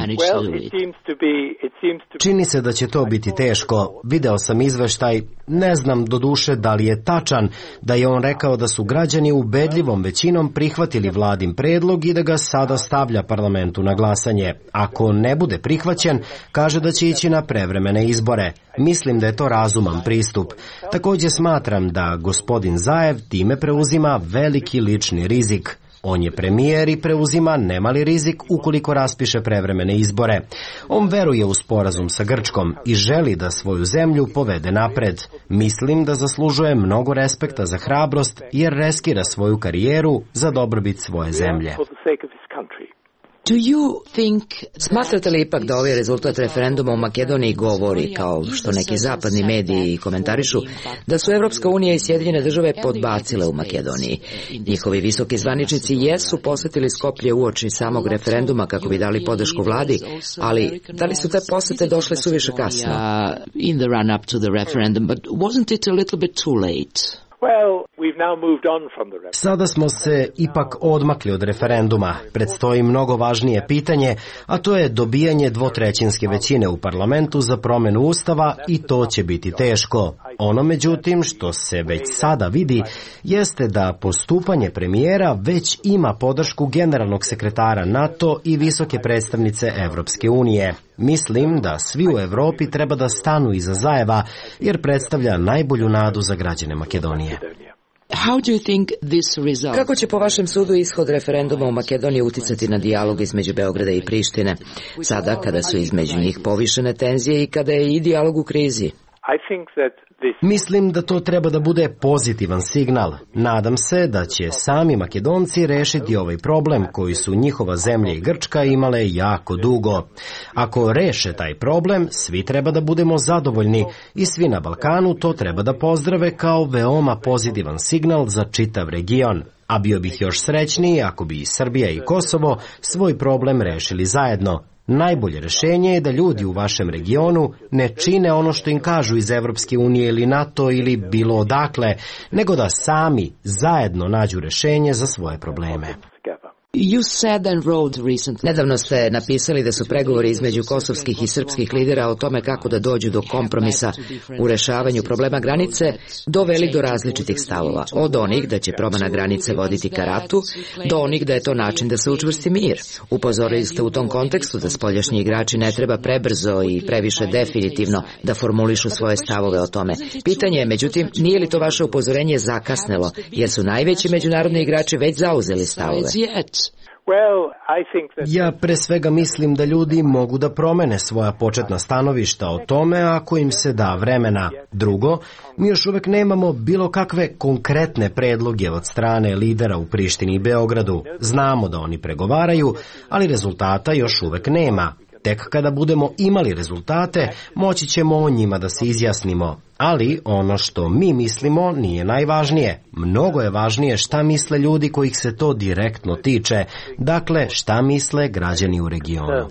Čini se da će to biti teško. Video sam izveštaj, ne znam doduše da li je tačan, da je on rekao da su građani ubedljivom većinom prihvatili vladin predlog i da ga sada stavlja parlamentu na glasanje. Ako ne bude prihvaćen, kaže da će ići na prevremene izbore. Mislim da je to razuman pristup. Također smatram da gospodin Zaev time preuzima veliki lični rizik. On je premijer i preuzima nemali rizik ukoliko raspiše prevremene izbore. On veruje u sporazum sa Grčkom i želi da svoju zemlju povede napred. Mislim da zaslužuje mnogo respekta za hrabrost jer riskira svoju karijeru za dobrobit svoje zemlje. Do you think... Smatrate li ipak da ovaj rezultat referenduma u Makedoniji govori, kao što neki zapadni mediji komentarišu, da su Evropska unija i Sjedinjene države podbacile u Makedoniji? Njihovi visoki zvaničnici jesu posjetili Skoplje uoči samog referenduma kako bi dali podršku vladi, ali da li su te posjete došle suviše kasno? Well, we've Sada smo se ipak odmakli od referenduma. Predstoji mnogo važnije pitanje, a to je dobijanje dvotrećinske većine u parlamentu za promenu ustava i to će biti teško. Ono međutim što se već sada vidi jeste da postupanje premijera već ima podršku generalnog sekretara NATO i visoke predstavnice Evropske unije. Mislim da svi u Evropi treba da stanu iza Zajeva jer predstavlja najbolju nadu za građane Makedonije. Kako će po vašem sudu ishod referenduma u Makedoniji uticati na dijalog između Beograda i Prištine, sada kada su između njih povišene tenzije i kada je i dijalog u krizi? Mislim da to treba da bude pozitivan signal. Nadam se da će sami Makedonci rešiti ovaj problem koji su njihova zemlja i Grčka imale jako dugo. Ako reše taj problem, svi treba da budemo zadovoljni i svi na Balkanu to treba da pozdrave kao veoma pozitivan signal za čitav region. A bio bih još srećniji ako bi i Srbija i Kosovo svoj problem rešili zajedno. Najbolje rešenje je da ljudi u vašem regionu ne čine ono što im kažu iz Evropske unije ili NATO ili bilo odakle, nego da sami zajedno nađu rešenje za svoje probleme. Nedavno ste napisali da su pregovori između kosovskih i srpskih lidera o tome kako da dođu do kompromisa u rešavanju problema granice doveli do različitih stavova. Od onih da će promena granice voditi ka ratu, do onih da je to način da se učvrsti mir. Upozorili ste u tom kontekstu da spoljašnji igrači ne treba prebrzo i previše definitivno da formulišu svoje stavove o tome. Pitanje je, međutim, nije li to vaše upozorenje zakasnelo, jer su najveći međunarodni igrači već zauzeli stavove? Ja pre svega mislim da ljudi mogu da promene svoja početna stanovišta o tome ako im se da vremena. Drugo, mi još uvek nemamo bilo kakve konkretne predloge od strane lidera u Prištini i Beogradu. Znamo da oni pregovaraju, ali rezultata još uvek nema. Tek kada budemo imali rezultate, moći ćemo o njima da se izjasnimo. Ali ono što mi mislimo nije najvažnije. Mnogo je važnije šta misle ljudi kojih se to direktno tiče. Dakle, šta misle građani u regionu.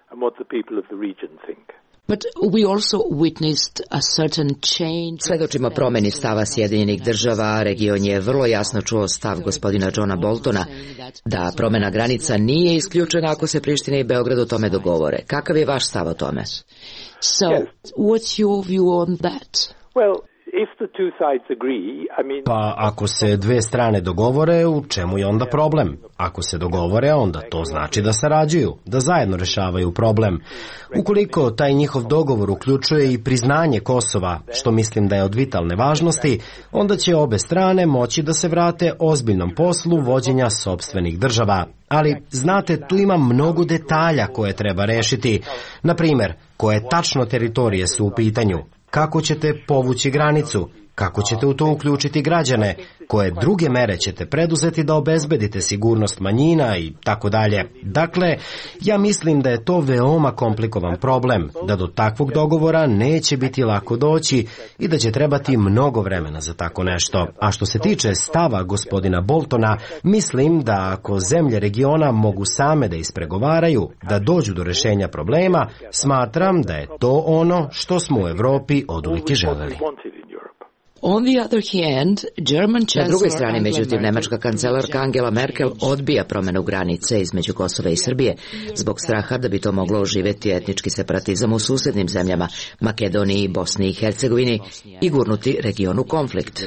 Svedočimo promeni stava Sjedinjenih država. Region je vrlo jasno čuo stav gospodina Johna Boltona da promena granica nije isključena ako se Priština i Beograd o tome dogovore. Kakav je vaš stav o tome? So, what's your view on that? Well, if the two sides agree, I mean... Pa ako se dve strane dogovore, u čemu je onda problem? Ako se dogovore, onda to znači da sarađuju, da zajedno rešavaju problem. Ukoliko taj njihov dogovor uključuje i priznanje Kosova, što mislim da je od vitalne važnosti, onda će obe strane moći da se vrate ozbiljnom poslu vođenja sopstvenih država. Ali, znate, tu ima mnogo detalja koje treba rešiti. Na primer, koje tačno teritorije su u pitanju, kako ćete povući granicu, kako ćete u to uključiti građane, koje druge mere ćete preduzeti da obezbedite sigurnost manjina i tako dalje. Dakle, ja mislim da je to veoma komplikovan problem, da do takvog dogovora neće biti lako doći i da će trebati mnogo vremena za tako nešto. A što se tiče stava gospodina Boltona, mislim da ako zemlje regiona mogu same da ispregovaraju, da dođu do rešenja problema, smatram da je to ono što smo u Evropi oduvek i želeli. On the other hand, German Na drugoj strani, međutim, nemačka kancelarka Angela Merkel odbija promenu granice između Kosova i Srbije zbog straha da bi to moglo oživeti etnički separatizam u susednim zemljama, Makedoniji, Bosni i Hercegovini i gurnuti region u konflikt.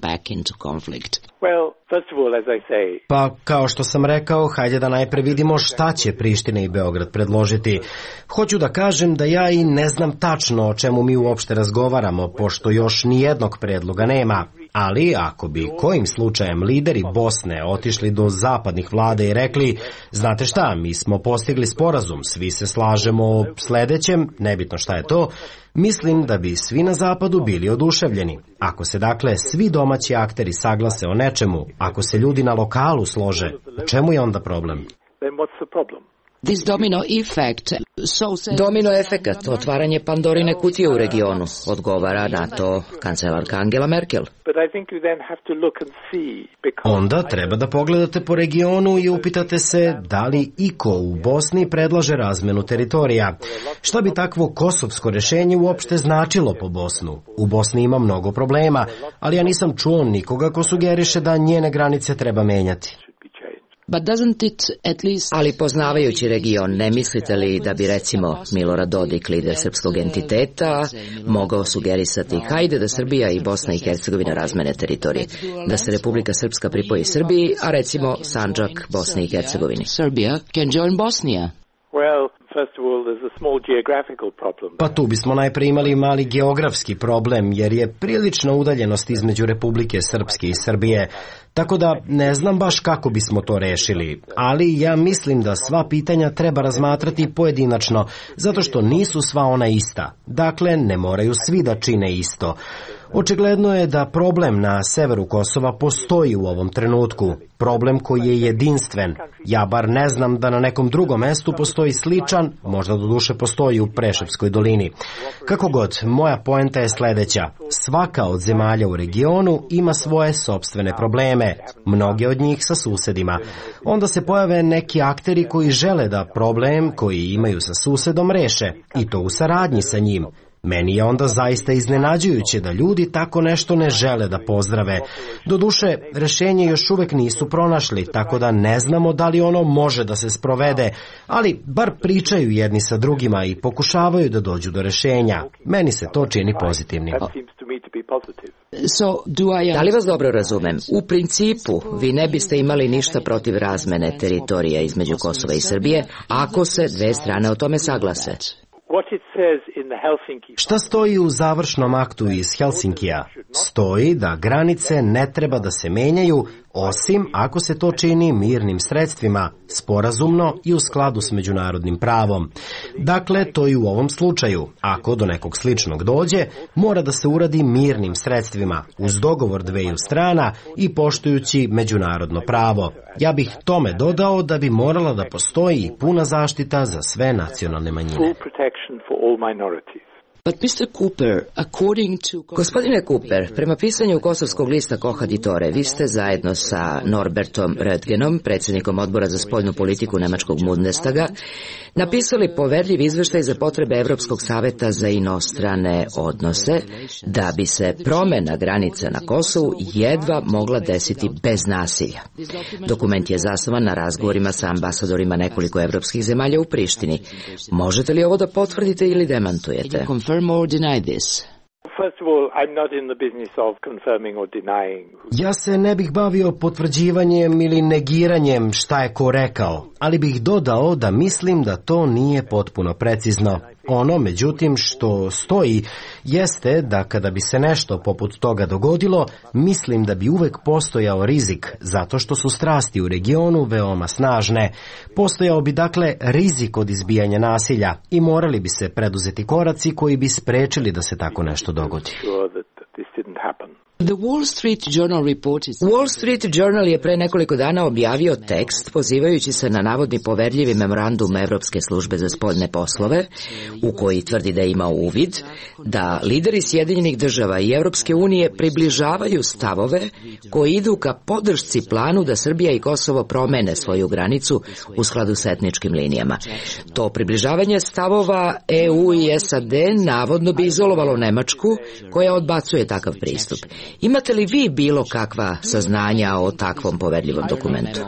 Pa, kao što sam rekao, hajde da najpre vidimo šta će Priština i Beograd predložiti. Hoću da kažem da ja i ne znam tačno o čemu mi uopšte razgovaramo, pošto još nijednog predloga nema. Ali, ako bi kojim slučajem lideri Bosne otišli do zapadnih vlada i rekli, znate šta, mi smo postigli sporazum, svi se slažemo o sledećem, nebitno šta je to, mislim da bi svi na zapadu bili oduševljeni. Ako se dakle svi domaći akteri saglase o nečemu, ako se ljudi na lokalu slože, čemu je onda problem? Domino efekat, otvaranje Pandorine kutije u regionu, odgovara na to kancelarka Angela Merkel. Onda treba da pogledate po regionu i upitate se da li iko u Bosni predlaže razmenu teritorija. Šta bi takvo kosovsko rešenje uopšte značilo po Bosnu? U Bosni ima mnogo problema, ali ja nisam čuo nikoga ko sugeriše da njene granice treba menjati. Ali poznavajući region, ne mislite li da bi recimo Milorad Dodik, lider srpskog entiteta, mogao sugerisati hajde da Srbija i Bosna i Hercegovina razmene teritorije, da se Republika Srpska pripoji Srbiji, a recimo Sandžak Bosni i Hercegovini? Pa tu bismo najpre imali mali geografski problem, jer je prilična udaljenost između Republike Srpske i Srbije, tako da ne znam baš kako bismo to rešili, ali ja mislim da sva pitanja treba razmatrati pojedinačno, zato što nisu sva ona ista, dakle ne moraju svi da čine isto. Očigledno je da problem na severu Kosova postoji u ovom trenutku, problem koji je jedinstven. Ja bar ne znam da na nekom drugom mestu postoji sličan, možda doduše postoji u Preševskoj dolini. Kako god, moja poenta je sledeća. Svaka od zemalja u regionu ima svoje sopstvene probleme, mnoge od njih sa susedima. Onda se pojave neki akteri koji žele da problem koji imaju sa susedom reše, i to u saradnji sa njim. Meni je onda zaista iznenađujuće da ljudi tako nešto ne žele da pozdrave. Doduše, rešenje još uvek nisu pronašli, tako da ne znamo da li ono može da se sprovede, ali bar pričaju jedni sa drugima i pokušavaju da dođu do rešenja. Meni se to čini pozitivnim. Da li vas dobro razumem? U principu, vi ne biste imali ništa protiv razmene teritorija između Kosova i Srbije, ako se dve strane o tome saglase. Šta stoji u završnom aktu iz Helsinkija? Stoji da granice ne treba da se menjaju, osim ako se to čini mirnim sredstvima, sporazumno i u skladu s međunarodnim pravom. Dakle, to i u ovom slučaju. Ako do nekog sličnog dođe, mora da se uradi mirnim sredstvima, uz dogovor dveju strana i poštujući međunarodno pravo. Ja bih tome dodao da bi morala da postoji i puna zaštita za sve nacionalne manjine. Gospodine Cooper, prema pisanju kosovskog lista Kohaditore, vi ste zajedno sa Norbertom Röttgenom, predsjednikom odbora za spoljnu politiku Nemačkog Bundestaga, napisali poverljiv izveštaj za potrebe Evropskog saveta za inostrane odnose, da bi se promena granica na Kosovu jedva mogla desiti bez nasilja. Dokument je zasnovan na razgovorima sa ambasadorima nekoliko evropskih zemalja u Prištini. Možete li ovo da potvrdite ili demantujete? Ja se ne bih bavio potvrđivanjem ili negiranjem šta je ko rekao, ali bih dodao da mislim da to nije potpuno precizno. Ono, međutim, što stoji jeste da kada bi se nešto poput toga dogodilo, mislim da bi uvek postojao rizik, zato što su strasti u regionu veoma snažne. Postojao bi dakle rizik od izbijanja nasilja i morali bi se preduzeti koraci koji bi sprečili da se tako nešto dogodi. The Wall Street Journal reported... Wall Street Journal je pre nekoliko dana objavio tekst pozivajući se na navodni poverljivi memorandum Evropske službe za spoljne poslove, u koji tvrdi da ima uvid da lideri Sjedinjenih država i Evropske unije približavaju stavove koji idu ka podršci planu da Srbija i Kosovo promene svoju granicu u skladu s etničkim linijama. To približavanje stavova E U i S A D navodno bi izolovalo Nemačku, koja odbacuje takav pristup. Imate li vi bilo kakva saznanja o takvom poverljivom dokumentu?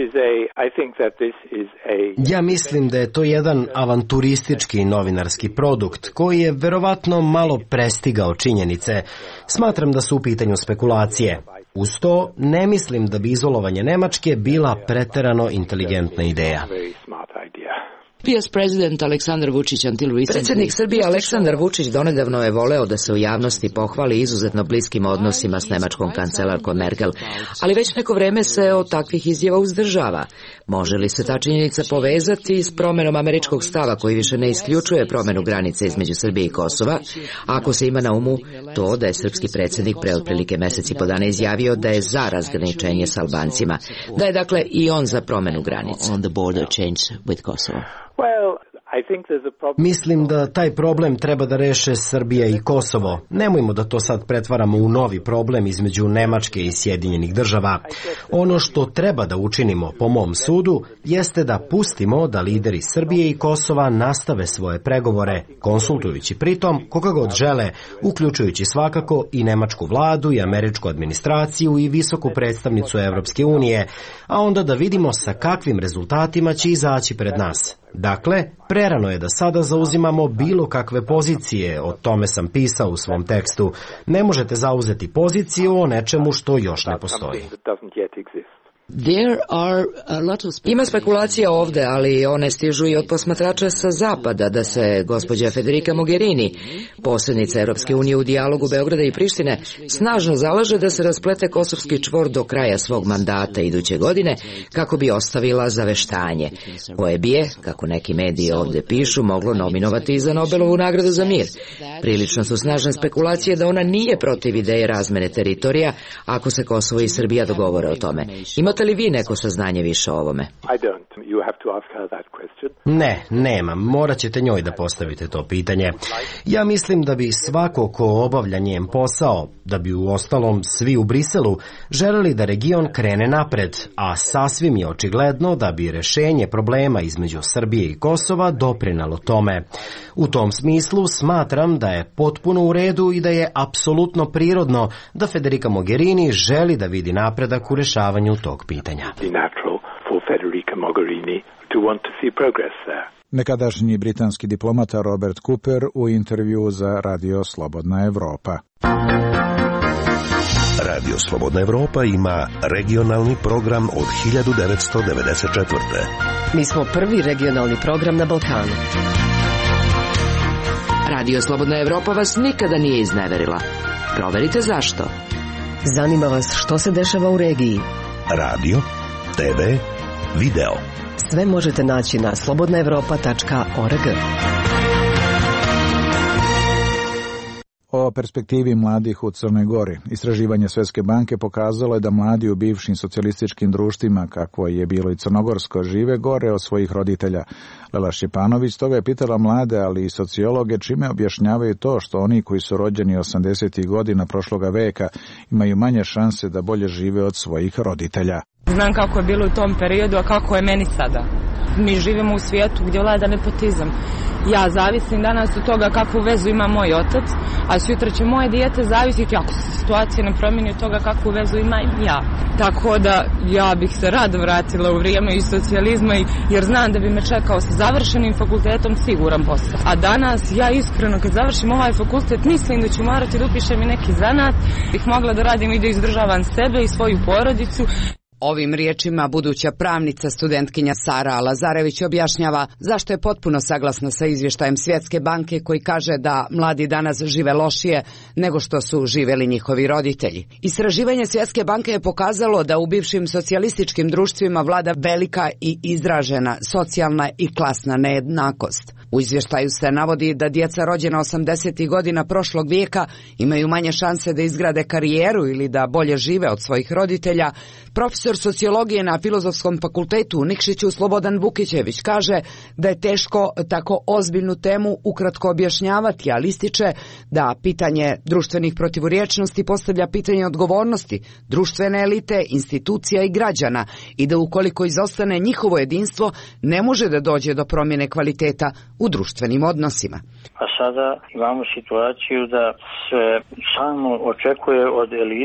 Ja mislim da je to jedan avanturistički novinarski produkt koji je verovatno malo prestigao činjenice. Smatram da su u pitanju spekulacije. Uz to, ne mislim da bi izolovanje Nemačke bila preterano inteligentna ideja. President Aleksandar Vučić until recently. Predsjednik Srbije Aleksandar Vučić donedavno je voleo da se u javnosti pohvali izuzetno bliskim odnosima s nemačkom kancelarkom Merkel, ali već neko vreme se od takvih izjava uzdržava. Može li se ta činjenica povezati s promenom američkog stava koji više ne isključuje promenu granice između Srbije i Kosova, ako se ima na umu to da je srpski predsjednik pre otprilike meseci po dana izjavio da je za razgraničenje s Albancima, da je dakle i on za promenu granice. Mislim da taj problem treba da reše Srbija i Kosovo. Nemojmo da to sad pretvaramo u novi problem između Nemačke i Sjedinjenih država. Ono što treba da učinimo, po mom sudu, jeste da pustimo da lideri Srbije i Kosova nastave svoje pregovore, konsultujući pritom koga god žele, uključujući svakako i nemačku vladu i američku administraciju i visoku predstavnicu Evropske unije, a onda da vidimo sa kakvim rezultatima će izaći pred nas. Dakle, prerano je da sada zauzimamo bilo kakve pozicije, o tome sam pisao u svom tekstu. Ne možete zauzeti poziciju o nečemu što još ne postoji. Ima spekulacija ovde, ali one stižu i od posmatrača sa zapada da se gospođa Federica Mogherini, posrednica Europske unije u dijalogu Beograda i Prištine, snažno zalaže da se rasplete kosovski čvor do kraja svog mandata iduće godine kako bi ostavila zaveštanje, koje bi je, kako neki mediji ovde pišu, moglo nominovati i za Nobelovu nagradu za mir. Prilično su snažne spekulacije da ona nije protiv ideje razmene teritorija ako se Kosovo i Srbija dogovore o tome. Imate li vi neko saznanje više o ovome? Ne, nemam. Morat ćete njoj da postavite to pitanje. Ja mislim da bi svako ko obavlja njen posao, da bi u ostalom svi u Briselu želeli da region krene napred, a sasvim je očigledno da bi rešenje problema između Srbije i Kosova doprinalo tome. U tom smislu smatram da je potpuno u redu i da je apsolutno prirodno da Federica Mogherini želi da vidi napredak u rešavanju tog pitanja. Nekadašnji britanski diplomata Robert Cooper u intervju za Radio Slobodna Evropa. Radio Slobodna Evropa ima regionalni program od hiljadu devetsto devedeset četvrte. Mi smo prvi regionalni program na Balkanu. Radio Slobodna Evropa vas nikada nije izneverila. Proverite zašto. Zanima vas što se dešava u regiji. Radio, te ve, video. Sve možete naći na slobodna evropa tačka org. O perspektivi mladih u Crnoj Gori. Istraživanje Svetske banke pokazalo je da mladi u bivšim socijalističkim društvima, kakvo je bilo i crnogorsko, žive gore od svojih roditelja. Lela Šipanović toga je pitala mlade, ali i sociologe, čime objašnjavaju to što oni koji su rođeni osamdesetih godina prošloga veka imaju manje šanse da bolje žive od svojih roditelja. Znam kako je bilo u tom periodu, a kako je meni sada. Mi živimo u svijetu gdje vlada nepotizam. Ja zavisim danas od toga kakvu vezu ima moj otac, a sutra će moje dijete zavisiti ako se situacija ne promijeni od toga kakvu vezu ima ja. Tako da ja bih se rado vratila u vrijeme i socijalizma, jer znam da bi me čekao sa završenim fakultetom siguran posao. A danas ja iskreno kad završim ovaj fakultet mislim da ću morati da upišem i neki zanat, bih mogla da radim i da izdržavam sebe i svoju porodicu. Ovim riječima buduća pravnica studentkinja Sara Lazarević objašnjava zašto je potpuno saglasna sa izvještajem Svjetske banke koji kaže da mladi danas žive lošije nego što su živeli njihovi roditelji. Istraživanje Svjetske banke je pokazalo da u bivšim socijalističkim društvima vlada velika i izražena socijalna i klasna nejednakost. U izvještaju se navodi da djeca rođena osamdesetih godina prošlog vijeka imaju manje šanse da izgrade karijeru ili da bolje žive od svojih roditelja. Profesor sociologije na Filozofskom fakultetu u Nikšiću Slobodan Vukićević kaže da je teško tako ozbiljnu temu ukratko objašnjavati, ali ističe da pitanje društvenih protivurječnosti postavlja pitanje odgovornosti društvene elite, institucija i građana i da ukoliko izostane njihovo jedinstvo ne može da dođe do promjene kvaliteta u društvenim odnosima. A sada imamo situaciju da se samo očekuje od elite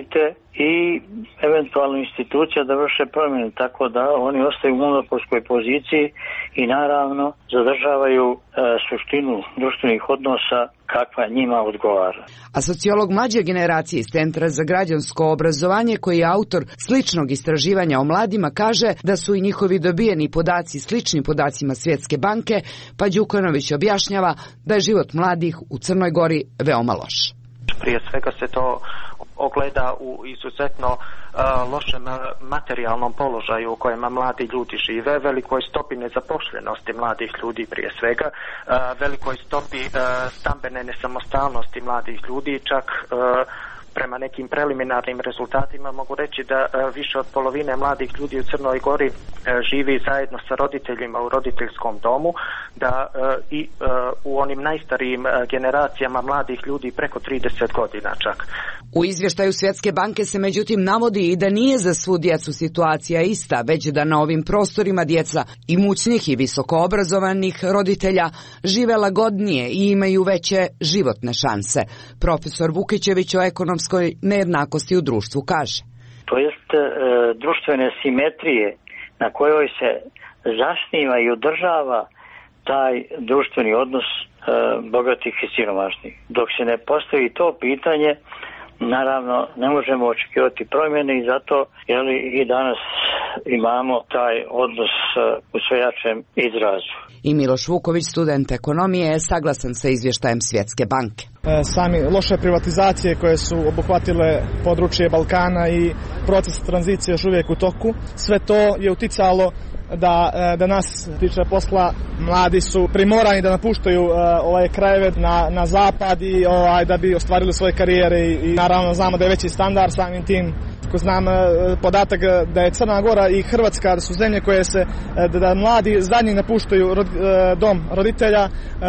i eventualno institucija da vrše promjene, tako da oni ostaju u monopolskoj poziciji i naravno zadržavaju e, suštinu društvenih odnosa kakva njima odgovara. A sociolog mlađe generacije iz Centra za građansko obrazovanje, koji je autor sličnog istraživanja o mladima, kaže da su i njihovi dobijeni podaci slični podacima Svjetske banke, pa Đukanović objašnjava da je život mladih u Crnoj Gori veoma loš. Prije svega se to ogleda u izuzetno uh, lošem materijalnom položaju u kojem mladi ljudi žive, velikoj stopi nezapošljenosti mladih ljudi prije svega, uh, velikoj stopi uh, stambene nesamostalnosti mladih ljudi, čak uh, prema nekim preliminarnim rezultatima mogu reći da uh, više od polovine mladih ljudi u Crnoj Gori uh, živi zajedno sa roditeljima u roditeljskom domu, da uh, i uh, u onim najstarijim uh, generacijama mladih ljudi preko trideset godina čak. U izvještaju Svjetske banke se međutim navodi i da nije za svu djecu situacija ista, već da na ovim prostorima djeca imućnih i visokoobrazovanih roditelja žive lagodnije i imaju veće životne šanse. Profesor Vukićević o ekonomskoj nejednakosti u društvu kaže. To jest e, društvene simetrije na kojoj se zasniva i održava taj društveni odnos e, bogatih i siromašnih. Dok se ne postavi to pitanje, naravno ne možemo očekivati promjene i zato jeli, i danas imamo taj odnos u sve jačem izrazu. I Miloš Vuković, student ekonomije, je saglasan sa izvještajem Svjetske banke. Sami loše privatizacije koje su obuhvatile područje Balkana i proces tranzicije još uvijek u toku, sve to je uticalo da, da nas tiče posla, mladi su primorani da napuštaju uh, ovaj krajeve na, na zapad i ovaj, da bi ostvarili svoje karijere i, i naravno znamo da je veći standard samim tim. Ko znam uh, podatak da je Crna Gora i Hrvatska da su zemlje koje se da, da mladi zadnji napuštaju rod, uh, dom roditelja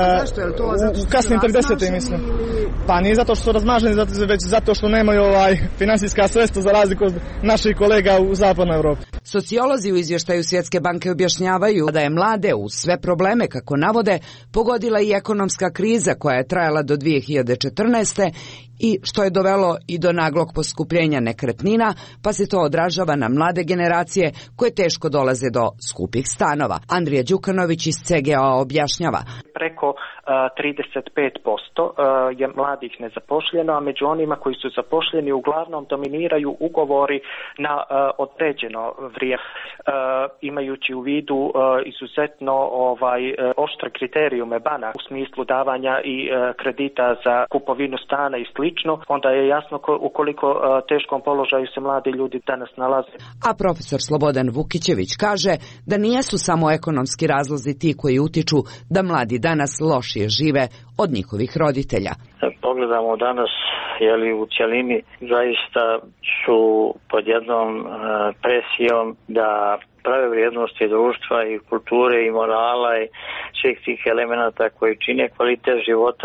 uh, u kasnim tridesetim mislim. Pa nije zato što su razmaženi, već zato što nemaju ovaj finansijska sredstva za razliku od naših kolega u zapadnoj Evropi. Sociolozi u izvještaju Svjetske banke objašnjavaju da je mlade uz sve probleme, kako navode, pogodila i ekonomska kriza koja je trajala do dvije hiljade četrnaeste i što je dovelo i do naglog poskupljenja nekretnina, pa se to odražava na mlade generacije koje teško dolaze do skupih stanova. Andrija Đukanović iz C G A objašnjava. Preko uh, trideset pet posto uh, je mladih nezapošljeno, a među onima koji su zapošljeni uglavnom dominiraju ugovori na uh, određeno vrijeme, uh, imajući u vidu uh, izuzetno ovaj, uh, oštre kriterijume banaka u smislu davanja i uh, kredita za kupovinu stana i slično, onda je jasno ko, u koliko uh, teškom položaju se mladi ljudi danas nalaze. A profesor Slobodan Vukićević kaže da nijesu samo ekonomski razlozi ti koji utiču da mladi danas lošije žive od njihovih roditelja. Pogledamo danas, jeli u cjelini zaista su pod jednom uh, presijom da prave vrijednosti društva i kulture i morala i svih tih elemenata koji čine kvalitet života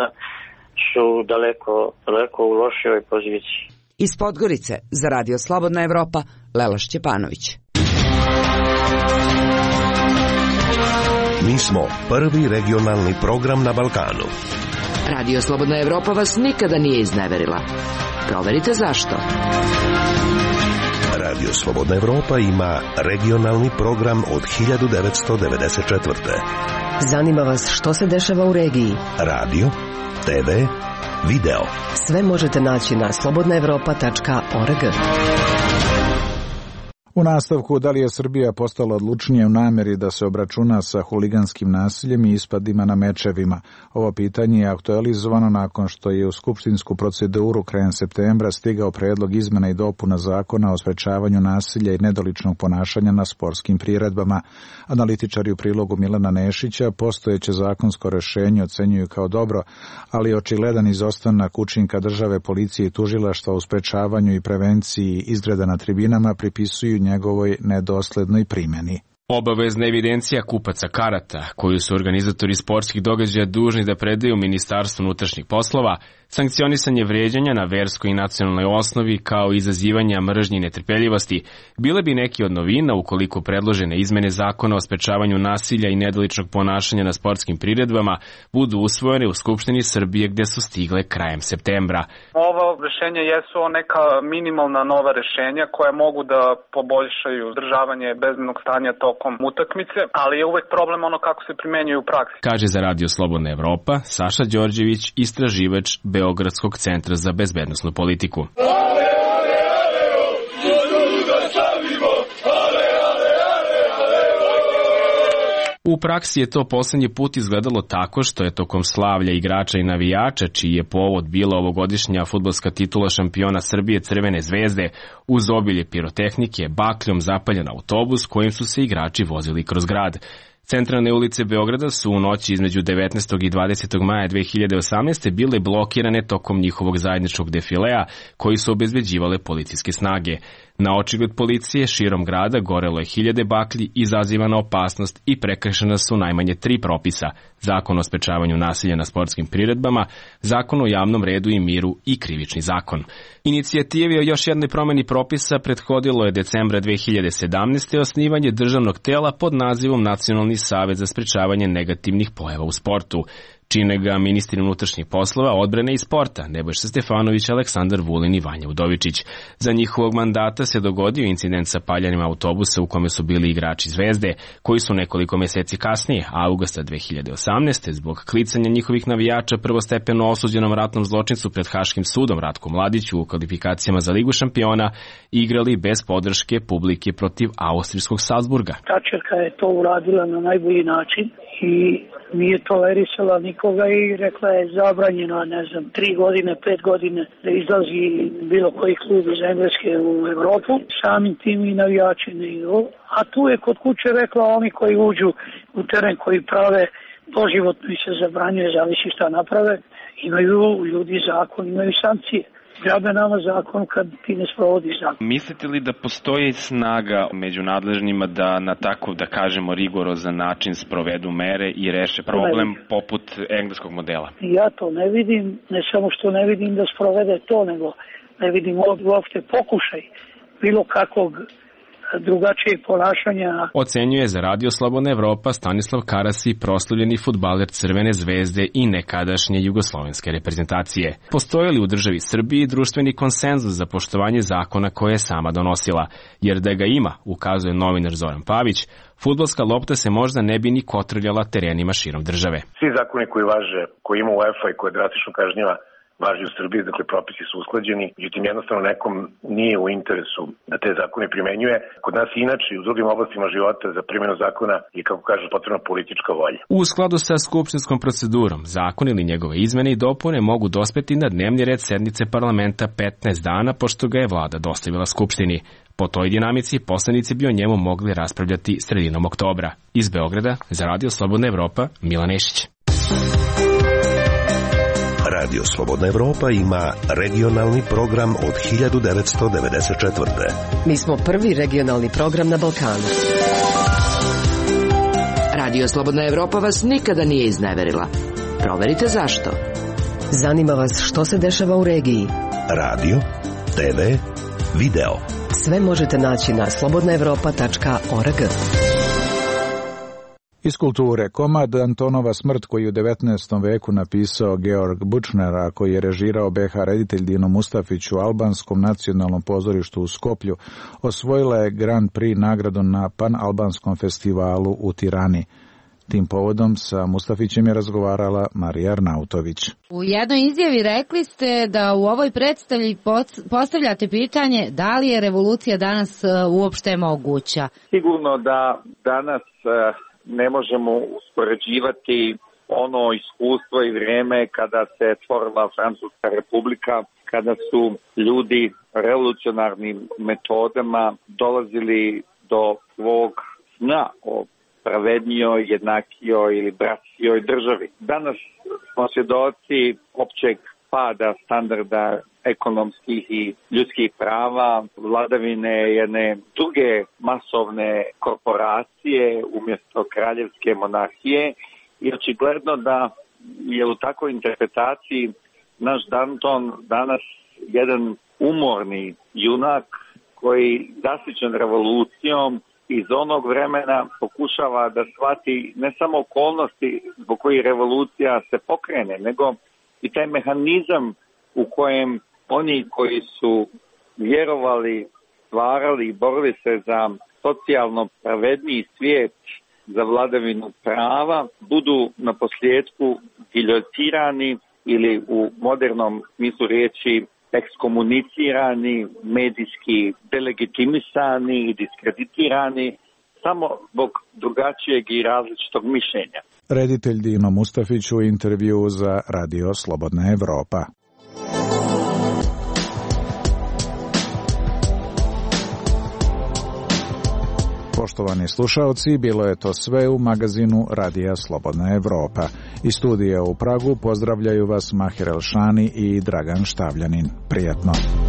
su daleko, daleko u lošijoj poziciji. Iz Podgorice za Radio Slobodna Evropa, Lela Šćepanović. Mi smo prvi regionalni program na Balkanu. Radio Slobodna Evropa vas nikada nije izneverila. Proverite zašto. Radio Slobodna Evropa ima regionalni program od hiljadu devetsto devedeset četvrte. Zanima vas što se dešava u regiji? Radio, te ve, video. Sve možete naći na slobodna evropa tačka org. U nastavku, da li je Srbija postala odlučnije u namjeri da se obračuna sa huliganskim nasiljem i ispadima na mečevima? Ovo pitanje je aktualizovano nakon što je u skupštinsku proceduru krajem septembra stigao predlog izmjena i dopuna zakona o sprečavanju nasilja i nedoličnog ponašanja na sportskim priredbama. Analitičari u prilogu Milana Nešića postojeće zakonsko rješenje ocenjuju kao dobro, ali očigledan izostanak učinka države, policije i tužilaštva u sprečavanju i prevenciji izgreda na tribinama pripisuju njegovoj nedoslednoj primjeni. Obavezna evidencija kupaca karata, koju su organizatori sportskih događaja dužni da predaju Ministarstvu unutrašnjih poslova, sankcionisanje vređanja na verskoj i nacionalnoj osnovi kao izazivanja mržnje i netrpeljivosti, bile bi neki od novina ukoliko predložene izmene zakona o sprečavanju nasilja i nedoličnog ponašanja na sportskim priredbama budu usvojene u Skupštini Srbije gde su stigle krajem septembra. Ova rešenja jesu neka minimalna nova rešenja koja mogu da poboljšaju održavanje bezbednog stanja tokom utakmice, ali je uvek problem ono kako se primenjuju u praksi. Kaže za Radio Slobodna Evropa Saša Đorđević, istraživač Beogradskog centra za bezbednosnu politiku. U praksi je to poslednji put izgledalo tako što je tokom slavlja igrača i navijača, čiji je povod bila ovogodišnja fudbalska titula šampiona Srbije Crvene zvezde, uz obilje pirotehnike, bakljom zapaljen autobus kojim su se igrači vozili kroz grad. Centralne ulice Beograda su u noći između devetnaestog i dvadesetog maja dve hiljade osamnaeste bile blokirane tokom njihovog zajedničkog defilea koji su obezbeđivale policijske snage. Na očigled policije širom grada gorelo je hiljade baklji, izazivana opasnost i prekršena su najmanje tri propisa: Zakon o sprečavanju nasilja na sportskim priredbama, Zakon o javnom redu i miru i Krivični zakon. Inicijativi o još jednoj promeni propisa prethodilo je decembra dve hiljade sedamnaeste. osnivanje državnog tela pod nazivom Nacionalni savet za sprečavanje negativnih pojava u sportu. Čine ga ministri unutrašnjih poslova, odbrane i sporta Nebojša Stefanović, Aleksandar Vulin i Vanja Udovičić. Za njihovog mandata se dogodio incident sa paljanjem autobusa u kome su bili igrači Zvezde, koji su nekoliko meseci kasnije, avgusta dve hiljade osamnaeste. zbog klicanja njihovih navijača prvostepeno osuđenom ratnom zločincu pred Haškim sudom Ratku Mladiću u kvalifikacijama za Ligu šampiona igrali bez podrške publike protiv austrijskog Salzburga. Tačerka je to uradila na najbolji način i nije tolerisala nikoga i rekla je zabranjeno, ne znam, tri godine, pet godine da izlazi bilo koji klub iz Engleske u Evropu. Samim tim i navijači ne idu. A tu je kod kuće rekla oni koji uđu u teren, koji prave doživotno i se zabranjuje, zavisi šta naprave. Imaju ljudi zakon, imaju sankcije. Džabe nama zakon kad ti ne sprovodiš zakon. Mislite li da postoji snaga među nadležnima da na tako, da kažemo, rigorozan način sprovedu mere i reše problem poput engleskog modela? Ja to ne vidim, ne samo što ne vidim da sprovede to, nego ne vidim uopšte pokušaj bilo kakvog drugačijeg ponašanja. Ocenjuje za Radio Slobodna Evropa Stanislav Karasi, proslavljeni fudbaler Crvene zvezde i nekadašnje jugoslovenske reprezentacije. Postoji li u državi Srbiji društveni konsenzus za poštovanje zakona koje je sama donosila? Jer da ga ima, ukazuje novinar Zoran Pavić, fudbalska lopta se možda ne bi ni kotrljala terenima širom države. Svi zakoni koji važe, koji ima UEFA i koje drastično kažnjava, važi u Srbiji, dakle propisi su usklađeni, međutim jednostavno nekom nije u interesu da te zakone primenjuje. Kod nas inače i u drugim oblastima života za primjenu zakona je, kako kažu, potrebna politička volja. U skladu sa skupštinskom procedurom, zakon ili njegove izmene i dopune mogu dospeti na dnevni red sednice parlamenta petnaest dana, pošto ga je vlada dostavila Skupštini. Po toj dinamici poslanici bi o njemu mogli raspravljati sredinom oktobra. Iz Beograda, za Radio Slobodna Evropa, Milan Nešić. Radio Slobodna Evropa ima regionalni program od hiljadu devetsto devedeset četvrte. Mi smo prvi regionalni program na Balkanu. Radio Slobodna Evropa vas nikada nije izneverila. Proverite zašto. Zanima vas što se dešava u regiji. Radio, te ve, video. Sve možete naći na slobodna evropa tačka org. Iz kulture, komad Antonova smrt koji je u devetnaestom veku napisao Georg Bučner, a koji je režirao be ha reditelj Dino Mustafić u albanskom nacionalnom pozorištu u Skoplju, osvojila je Grand Prix nagradu na Pan-albanskom festivalu u Tirani. Tim povodom sa Mustafićem je razgovarala Marija Arnautović. U jednoj izjavi rekli ste da u ovoj predstavi postavljate pitanje da li je revolucija danas uopšte moguća. Sigurno da danas ne možemo uspoređivati ono iskustvo i vreme kada se stvorila Francuska republika, kada su ljudi revolucionarnim metodama dolazili do svog sna o pravednijoj, jednakijoj ili bratskijoj državi. Danas smo svjedoci općeg pada standarda ekonomskih i ljudskih prava, vladavine jedne druge masovne korporacije umjesto kraljevske monarhije i očigledno da je u takvoj interpretaciji naš Danton danas jedan umorni junak koji zasićen revolucijom iz onog vremena pokušava da shvati ne samo okolnosti zbog kojih revolucija se pokrene, nego i taj mehanizam u kojem oni koji su vjerovali, stvarali i borili se za socijalno pravedniji svijet, za vladavinu prava, budu na posljedku giljotirani ili u modernom smislu riječi ekskomunicirani, medijski delegitimisani i diskreditirani samo zbog drugačijeg i različitog mišljenja. Reditelj Dino Mustafić u intervju za Radio Slobodna Evropa. Poštovani slušaoci, bilo je to sve u magazinu Radija Slobodna Evropa. Iz studija u Pragu pozdravljaju vas Mahir Elšani i Dragan Štavljanin. Prijatno.